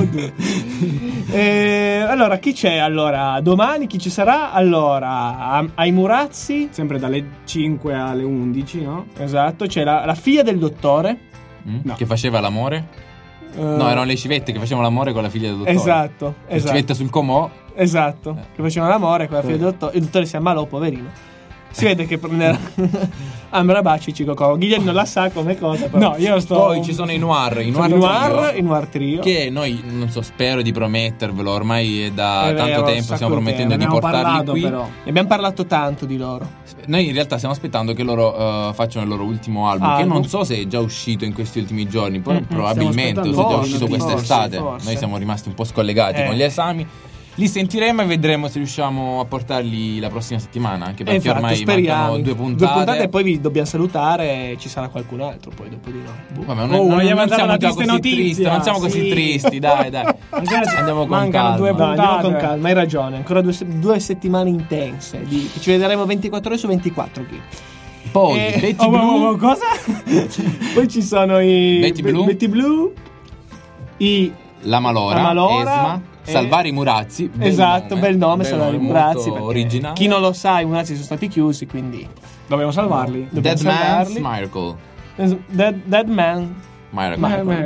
Allora, chi c'è allora? Domani chi ci sarà? Allora, ai Murazzi, sempre dalle 5 alle 11, no? Esatto, c'è la figlia del dottore, che faceva l'amore. No, erano le civette che facevano l'amore con la figlia del dottore. Esatto. Civette sul comò. Esatto, che facevano l'amore con la figlia del dottore. Il dottore si ammalò, poverino. Si vede che prenderà Amrabaci Cicoco. Guilherme non la sa come cosa, però. No, io sto. Poi ci sono i Noir Trio. Che noi, non so, spero di promettervelo. Ormai è da tanto tempo stiamo promettendo di portarli qui. Però. Ne abbiamo parlato tanto di loro. Noi in realtà stiamo aspettando che loro facciano il loro ultimo album, che non so se è già uscito in questi ultimi giorni. Probabilmente, o se è già uscito quest'estate. Forse. Noi siamo rimasti un po' scollegati con gli esami. Li sentiremo e vedremo se riusciamo a portarli la prossima settimana, anche perché ormai mancano 2 puntate e poi vi dobbiamo salutare e ci sarà qualcun altro poi dopo di noi. Vabbè, non siamo già così tristi, non siamo così tristi, dai. Andiamo con calma. 2 puntate. Andiamo con calma, hai ragione, ancora 2 settimane intense ci vedremo 24 ore su 24 qui. Poi Betty Blue. Cosa? Poi ci sono i Betty Blue, La Malora, Esma, Salvare i Murazzi. Bel nome, Salvare i Murazzi. Originale. Chi non lo sa, i Murazzi sono stati chiusi, quindi dobbiamo salvarli. Dead Man's Miracle. Dead Man Miracle.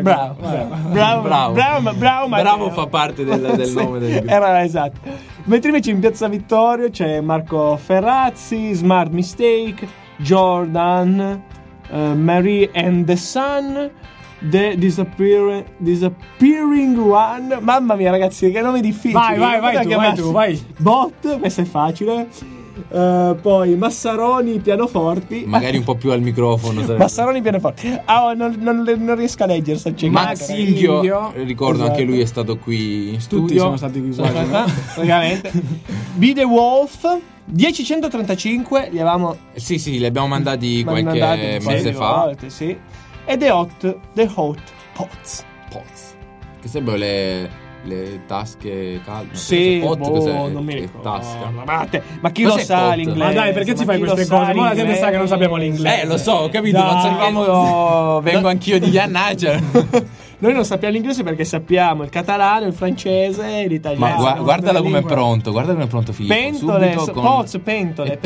Bravo, fa parte del nome del gruppo. Era esatto. Mentre invece in Piazza Vittorio c'è Marco Ferrazzi, Smart Mistake, Jordan, Mary and the Sun, The Disappearing One. Mamma mia, ragazzi, che nome difficili. Vai tu. Bot, questo è facile. Poi Massaroni pianoforti. Magari un po' più al microfono. Massaroni pianoforti. Non riesco a leggere. Max Inghio, ricordo, esatto. Anche lui è stato qui in studio. Tutti sono stati qui quasi, no? Praticamente. Be the Wolf 1035 li avevamo Sì, li abbiamo mandati qualche mese fa. Volte, sì. E The Hot Pots. Che sembrano le tasche calde. Sì, cos'è? non mi Che ricordo. tasca. Ma chi lo Cos'è sa pot? l'inglese? Ma dai, perché ci fai queste cose? Ma la gente sa che non sappiamo l'inglese. Lo so, ho capito, Dai. non sapevamo. Vengo anch'io di Iannaggia. Noi non sappiamo l'inglese perché sappiamo il catalano, il francese e l'italiano. Ma guardala come è Lingua. pronto, Filippo. Pentole, Subito con- poz, pentole,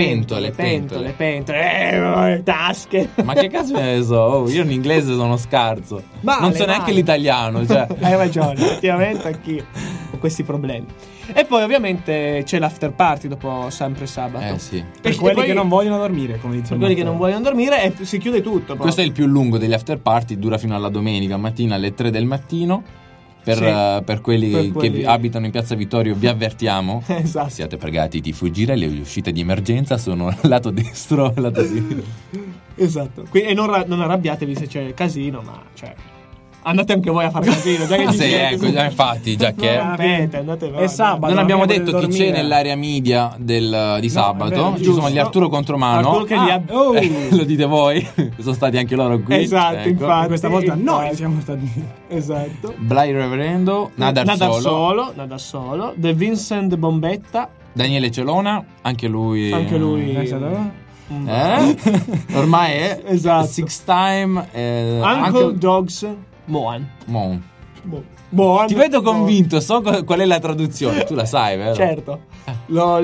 tasche. Ma che cazzo ne so? Oh, io in inglese sono scarso. Male, non so neanche male. l'italiano, cioè. Hai ragione, effettivamente anch'io ho questi problemi. E poi ovviamente c'è l'after party dopo sempre sabato. Sì. Per E quelli poi- che non vogliono dormire, come dice per quelli che non vogliono dormire e si chiude tutto. Questo è il più lungo degli after party, dura fino alla domenica mattina alle 3 del mattino. Per, Sì. per quelli Per quelli- che abitano in Piazza Vittorio vi avvertiamo. Esatto. Siate pregati di fuggire, le uscite di emergenza sono lato destro e lato sinistro. Esatto. E non arrabbiatevi se c'è casino, ma cioè andate anche voi a fare casino, già che ci Sì, siete. ecco, già infatti, già che Rompete, andate È sabato. non abbiamo potete detto chi dormire. c'è nell'area media di sabato. vero, Ci giusto. sono gli Arturo Contromano. Arturo che li ha- Lo dite voi? Sono stati anche loro qui. Esatto, Ecco. infatti. Questa volta noi infatti. siamo stati. Esatto. Blay Reverendo, Nadar Solo, Nada solo. The Vincent Bombetta. Daniele Celona, anche lui. Anche lui. Ormai è Esatto. Six Time. Uncle Dogs Moan. Mon. Moan. Ti vedo convinto, so qual è la traduzione. Tu la sai, vero? Certo. Lo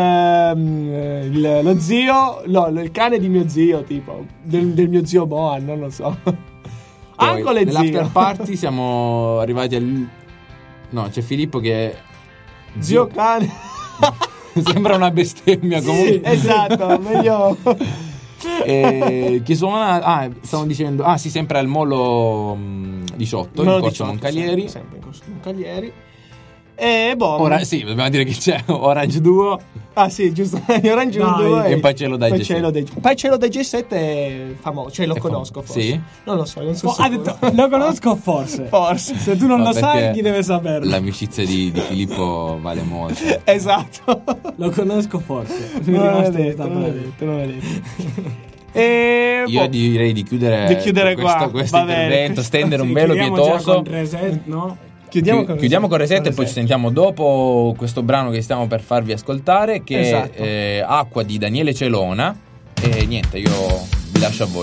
zio. No, il cane di mio zio, tipo. Del mio zio Moan, non lo so. Poi, Uncle e nell'after zio. party siamo arrivati al. No, c'è Filippo che è. Zio cane. Sembra una bestemmia comunque. Esatto, meglio. Chi suona? Stavo dicendo. Sì, sempre al Molo 18 in Corso Moncalieri. Sempre in Corso Moncalieri. E boh. Ora sì, dobbiamo dire che c'è Orange Duo Sì, giusto. Orange Dai. 2 e Pacello dai G7. Pacello dai G7 è famoso, cioè lo conosco forse. Sì? Non lo so, non so. Ha detto, lo conosco forse. Forse. Se tu non No, lo sai, perché chi deve saperlo? L'amicizia di Filippo vale molto. Esatto. Lo conosco forse. Mi è Non l'ho rimasto detto, questa non l'ho frase. detto, non l'ho detto. E Io direi di chiudere qua. questo Va bene. intervento, stendere un Sì, velo chiudiamo già pietoso. con Reset, no? Chiudiamo con Reset e poi ci sentiamo dopo questo brano che stiamo per farvi ascoltare, che Esatto. è Acqua di Daniele Celona. E niente, io vi lascio a voi.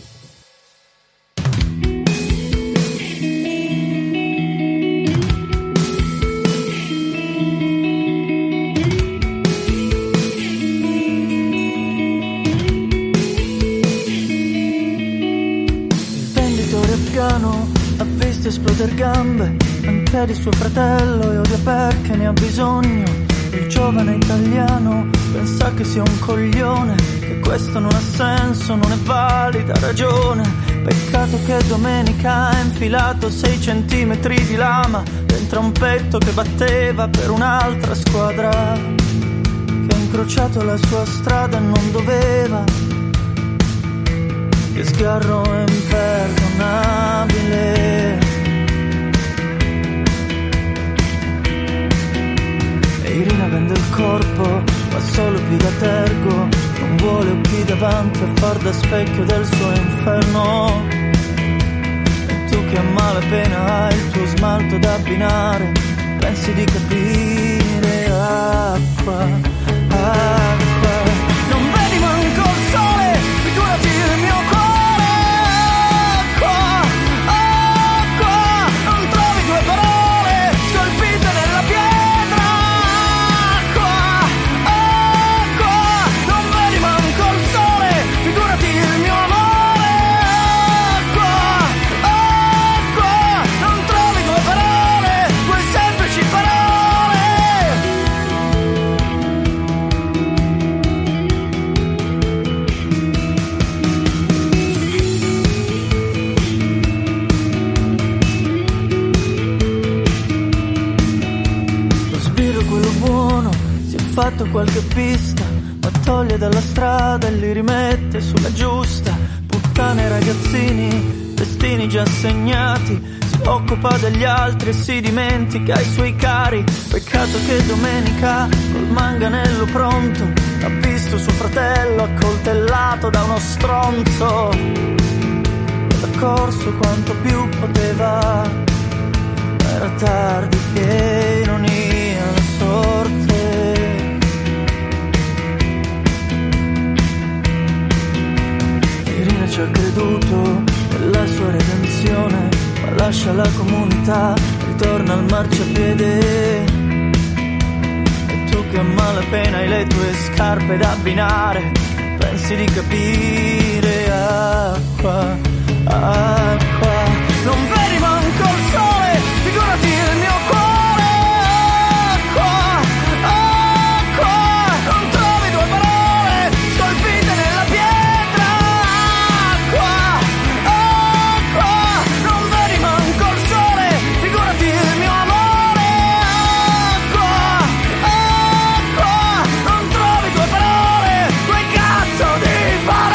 Il venditore afgano ha visto esploder gambe anche di suo fratello e odia perché ne ha bisogno. Il giovane italiano pensa che sia un coglione, che questo non ha senso, non è valida ragione. Peccato che domenica ha infilato 6 centimetri di lama dentro un petto che batteva per un'altra squadra, che ha incrociato la sua strada e non doveva. Che sgarro imperdonabile. E Irina vende il corpo, ma solo più da tergo. Non vuole occhi davanti a far da specchio del suo inferno. E tu che a malapena hai il tuo smalto da abbinare, pensi di capire. Acqua, acqua. Non vedi manco il sole, figurati il mio cuore. Si è fatto qualche pista, ma toglie dalla strada e li rimette sulla giusta. Puttane ragazzini, destini già segnati. Si occupa degli altri e si dimentica i suoi cari. Peccato che domenica col manganello pronto ha visto suo fratello accoltellato da uno stronzo. Ed ha corso quanto più poteva, era tardi, che ironia la sorte. Irina ci ha creduto nella sua redenzione, ma lascia la comunità, ritorna al marciapiede. E tu che a malapena hai le tue scarpe da abbinare, pensi di capire. Acqua, acqua, non vedi manco il sole, figurati il mio cuore. Acqua, acqua, non trovi due parole scolpite nella pietra. Acqua, acqua, non vedi manco il sole, figurati il mio amore. Acqua, acqua, non trovi due parole, quel cazzo di parole.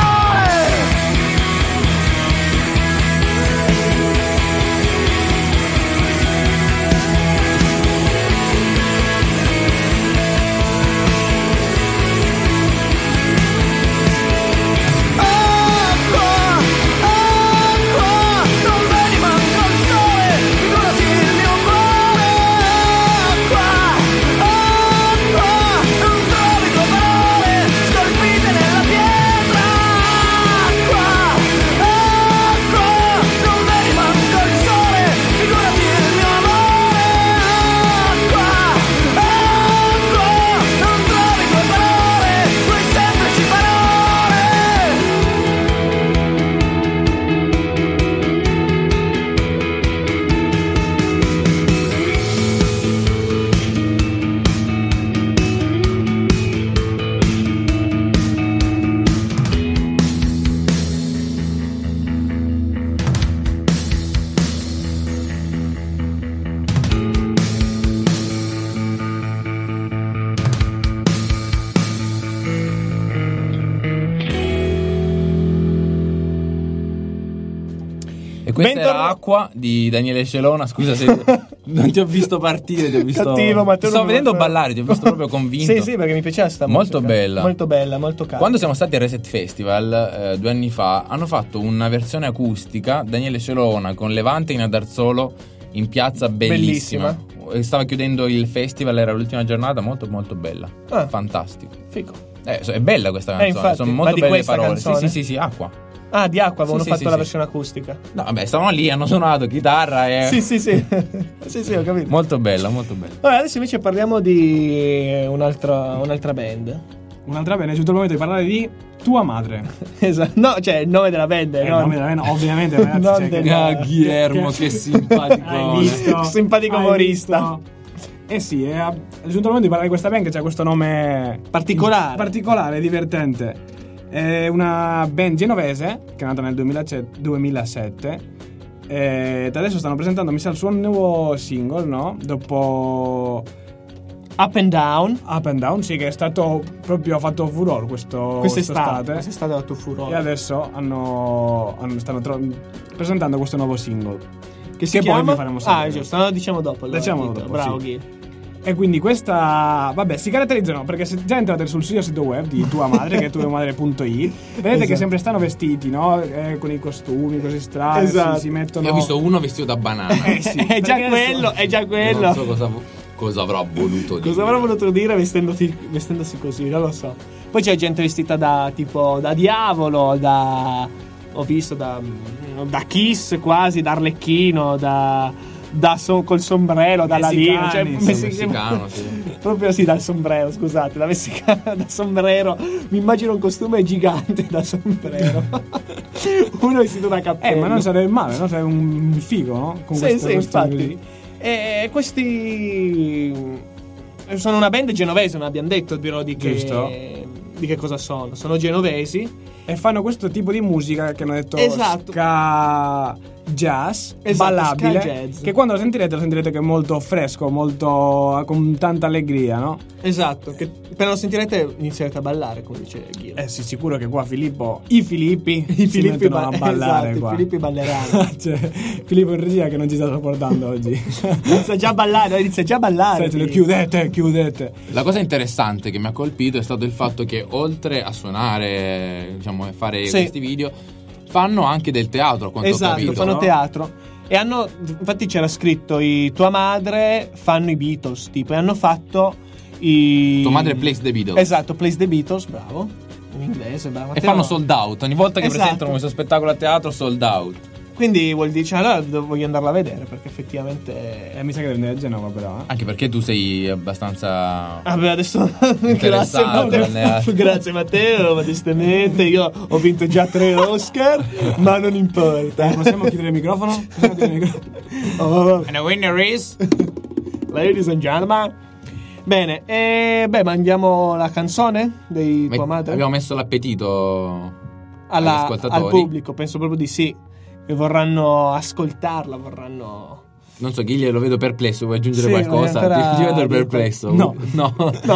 Questa era Acqua di Daniele Scelona. Scusa se non ti ho visto partire, ti ho visto cattivo, ma ti stavo vedendo ballare, ti ho visto proprio convinto. Sì, perché mi piaceva sta molto musica. Bella. Molto bella, molto cara. Quando siamo stati al Reset Festival 2 anni fa, hanno fatto una versione acustica Daniele Scelona con Levante in Adarzolo in piazza, bellissima. Stava chiudendo il festival, era l'ultima giornata, molto molto bella. Fantastico. Figo. È bella questa canzone, infatti, sono molto belle le parole. Canzone? Sì, Acqua. Ah, di Acqua avevano fatto la sì. versione acustica. No, vabbè, stavano lì, hanno suonato chitarra e... Sì. sì, ho capito. Molto bella, molto bella. Allora, adesso invece parliamo di un'altra band. Un'altra band, è giunto il momento di parlare di Tua Madre. Esatto. No, cioè il nome della band. Il nome della band, ovviamente, ragazzi. Guillermo, che simpatico. Hai visto? Simpatico umorista. Sì, è giunto il momento di parlare di questa band che c'ha questo nome particolare, divertente. È una band genovese che è nata nel 2007 e adesso stanno presentando, mi sa, il suo nuovo singolo, no? Dopo Up and Down, sì, che è stato proprio, ha fatto furore quest'estate. Quest'estate ha fatto furore. E adesso stanno presentando questo nuovo singolo che si chiama? Poi vi faremo sapere. Giusto, lo diciamo dopo. Allora, dopo, bravo, sì. Ghi. E quindi questa, vabbè, si caratterizzano perché se già entrate sul sito web di Tua Madre, che è tuamadre.it, vedete che sempre stanno vestiti, no? Con i costumi così strani, esatto. si mettono... Io ho visto uno vestito da banana. Sì, è già quello. Non so cosa avrà voluto dire. Cosa avrà voluto dire vestendosi così, non lo so. Poi c'è gente vestita da diavolo, ho visto da Kiss quasi, da Arlecchino, col sombrero, da Ladino, cioè messicano, sì. Proprio sì, dal sombrero, scusate, da messicano, da sombrero. Mi immagino un costume gigante da sombrero. Uno vestito da cappello. Ma non sarebbe male, no? Sarebbe un figo, no? Con sì, infatti. E questi sono una band genovese, non abbiamo detto, però di che cosa sono. Sono genovesi e fanno questo tipo di musica che hanno detto esatto. jazz, Esatto, ballabile, ska jazz. che quando lo sentirete che è molto fresco, molto con tanta allegria, no? Esatto, che appena lo sentirete inizierete a ballare, come dice Ghil. Sì, sicuro che qua i Filippi si mettono a ballare, esatto, qua. i Filippi balleranno. Cioè, Filippo in regia che non ci sta sopportando oggi. Inizia già a ballare. Chiudete. La cosa interessante che mi ha colpito è stato il fatto che oltre a suonare, diciamo, e fare Sì. questi video, fanno anche del teatro, a quanto ho Esatto, capito. fanno no? teatro. E hanno, infatti c'era scritto tua madre fanno i Beatles, tipo, e hanno fatto Tua madre plays the Beatles. Esatto, plays the Beatles, bravo. In inglese, bravo. E Matteo. fanno sold out. Ogni volta che Esatto. presentano questo spettacolo a teatro, sold out. Quindi vuol dire, cioè, allora voglio andarla a vedere, perché effettivamente... Mi sa che devi andare a Genova però, Anche perché tu sei abbastanza... Vabbè, adesso grazie interessato, Matteo. Grazie Matteo, modestamente. Io ho vinto già 3 Oscar, ma non importa. Possiamo chiudere il microfono? Oh, And the winner is... ladies and gentlemen. Bene, mandiamo la canzone dei tua madre? Abbiamo messo l'appetito agli ascoltatori. Al pubblico, penso proprio di sì. Che vorranno ascoltarla, vorranno... Non so, Ghiglie, lo vedo perplesso. Vuoi aggiungere Sì, qualcosa? ancora Ti vedo dico- perplesso. No. No.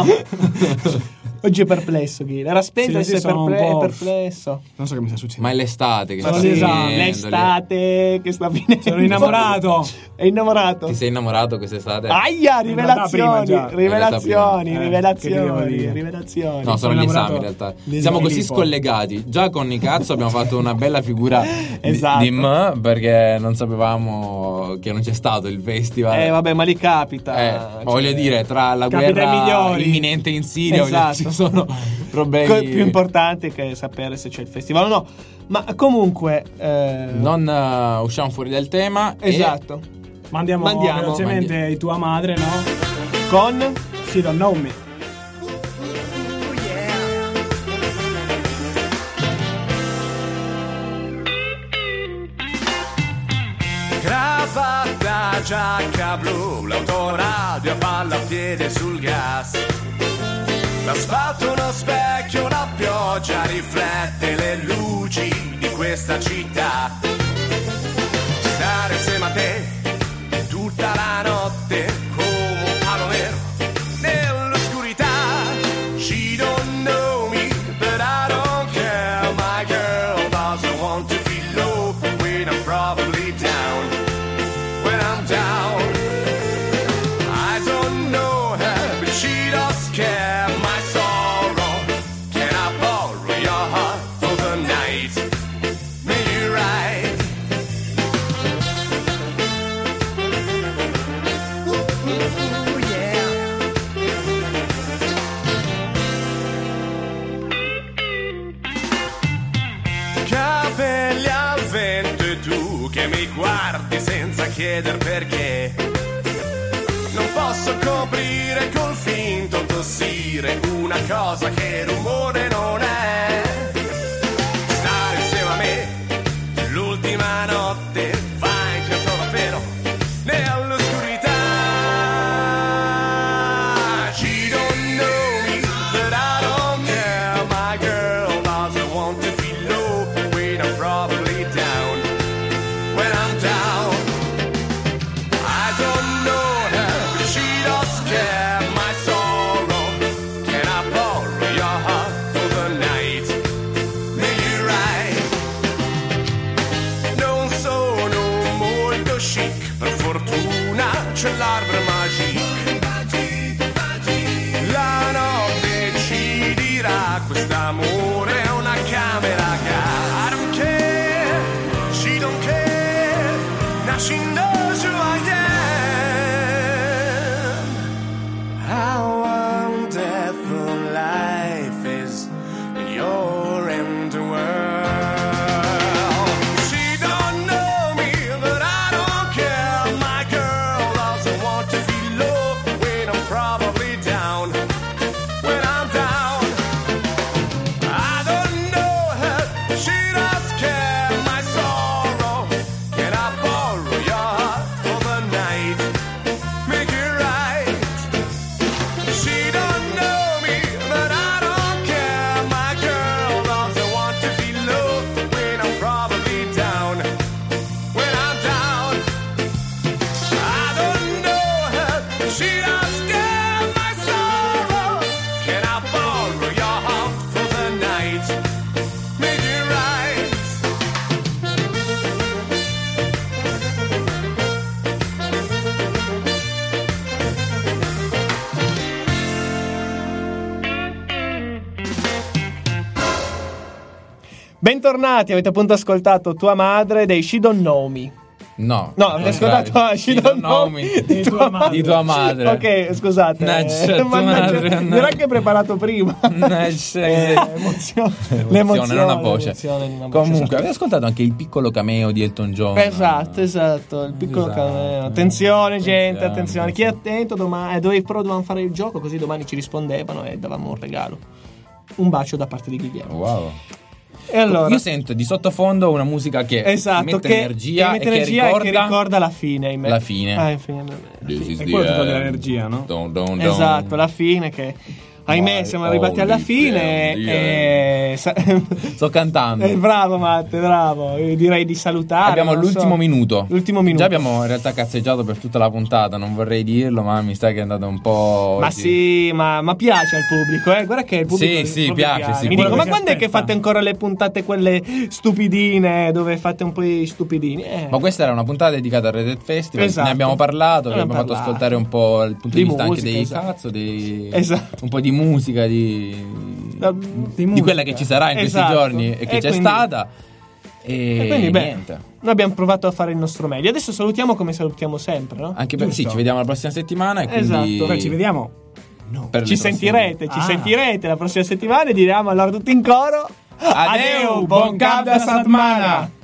Oggi è perplesso, Ghil. Era spento Sì, e sono un po'- perplesso. Non so che mi sta succedendo. Ma è l'estate che Sono sta gli finendo. esami, L'estate che sta finendo. Sono innamorato. È innamorato. Ti sei innamorato quest'estate? Aia, In realtà prima rivelazioni, già. rivelazioni, In realtà prima. Che ti devo rivelazioni, dire? rivelazioni. No, sono gli innamorato esami in realtà. di Siamo così Filippo. scollegati. Già con i cazzo abbiamo fatto una bella figura Esatto. di me, perché non sapevamo che non c'è stato il festival. Vabbè, ma lì capita. Ma voglio dire, tra la Capita ai guerra migliori. imminente in Siria, Esatto. ci sono problemi più importante che sapere se c'è il festival o no. Ma comunque Non usciamo fuori dal tema. esatto. Mandiamo velocemente tua madre, no? Con She Don't Know Me. Cravatta, giacca blu, l'autoradio a palla a piede sul gas. L'asfalto, uno specchio, la pioggia riflette le luci di questa città. Stare insieme a te tutta la notte come un palo nero nell'oscurità. She don't know me, but I don't care. My girl doesn't want to feel low when I'm probably down. When I'm down, I don't know her, but she does care. My sorrow, can I borrow your heart for the night? May you ride? Ooh, yeah. Capelli al vento e tu che mi guardi senza chieder perché. Non posso coprire col finto tossire una cosa che rumore non è. Stare insieme a me l'ultima notte fai che davvero nell'oscurità. She don't know me, but I don't care. My girl doesn't want to feel low when I'm probably down. When I'm down, I don't know her, but she does care. My sorrow, can I borrow your heart for the night? May you ride? Non sono molto chic, per fortuna c'è l'arbre magique. La notte ci dirà quest'amore è una camera gas. I don't care, she don't care, now she knows who I am. How wonderful life is, you're in the world. She don't know me, but I don't care. My girl doesn't want to feel low when I'm probably down. When I'm down, Bentornati, avete appunto ascoltato Tua Madre dei She Don't Know Me. No, avete ascoltato She Don't Know Me di tua madre. Ok, scusate. Madre, mi era anche preparato prima. L'emozione, non una voce. Comunque, esatto. avete ascoltato anche il piccolo cameo di Elton John? Esatto, il piccolo cameo. Attenzione, gente, attenzione. Chi è attento domani, dovevamo fare il gioco, così domani ci rispondevano e davamo un regalo. Un bacio da parte di Guglielmo. Wow. E allora, io sento di sottofondo una musica che mette energia, e che ricorda la fine. La fine. E poi tutto dell'energia, no? Esatto, la fine che... Ahimè, siamo arrivati alla fine. Sto cantando. Bravo Matte, bravo. Io direi di salutare. Abbiamo l'ultimo minuto. Già abbiamo in realtà cazzeggiato per tutta la puntata. Non vorrei dirlo, ma mi sa che è andato un po'. Ma sì, ma piace al pubblico, Guarda che il pubblico. Sì, piace. Mi dico, ma quando è che fate ancora le puntate quelle stupidine, dove fate un po' i stupidini? Ma questa era una puntata dedicata al Red Dead Festival. Esatto. Ne abbiamo parlato. Vi abbiamo fatto ascoltare un po' il punto di vista musica, anche dei cazzo, un po' di musica, di quella che ci sarà in questi giorni e che c'è stata. E quindi niente. Noi abbiamo provato a fare il nostro meglio. Adesso salutiamo come salutiamo sempre, no? Anche per ci vediamo la prossima settimana. E quindi... Esatto. Ci vediamo. No. Ci sentirete la prossima settimana e diriamo allora tutti in coro. Adeu, buon cap da settimana.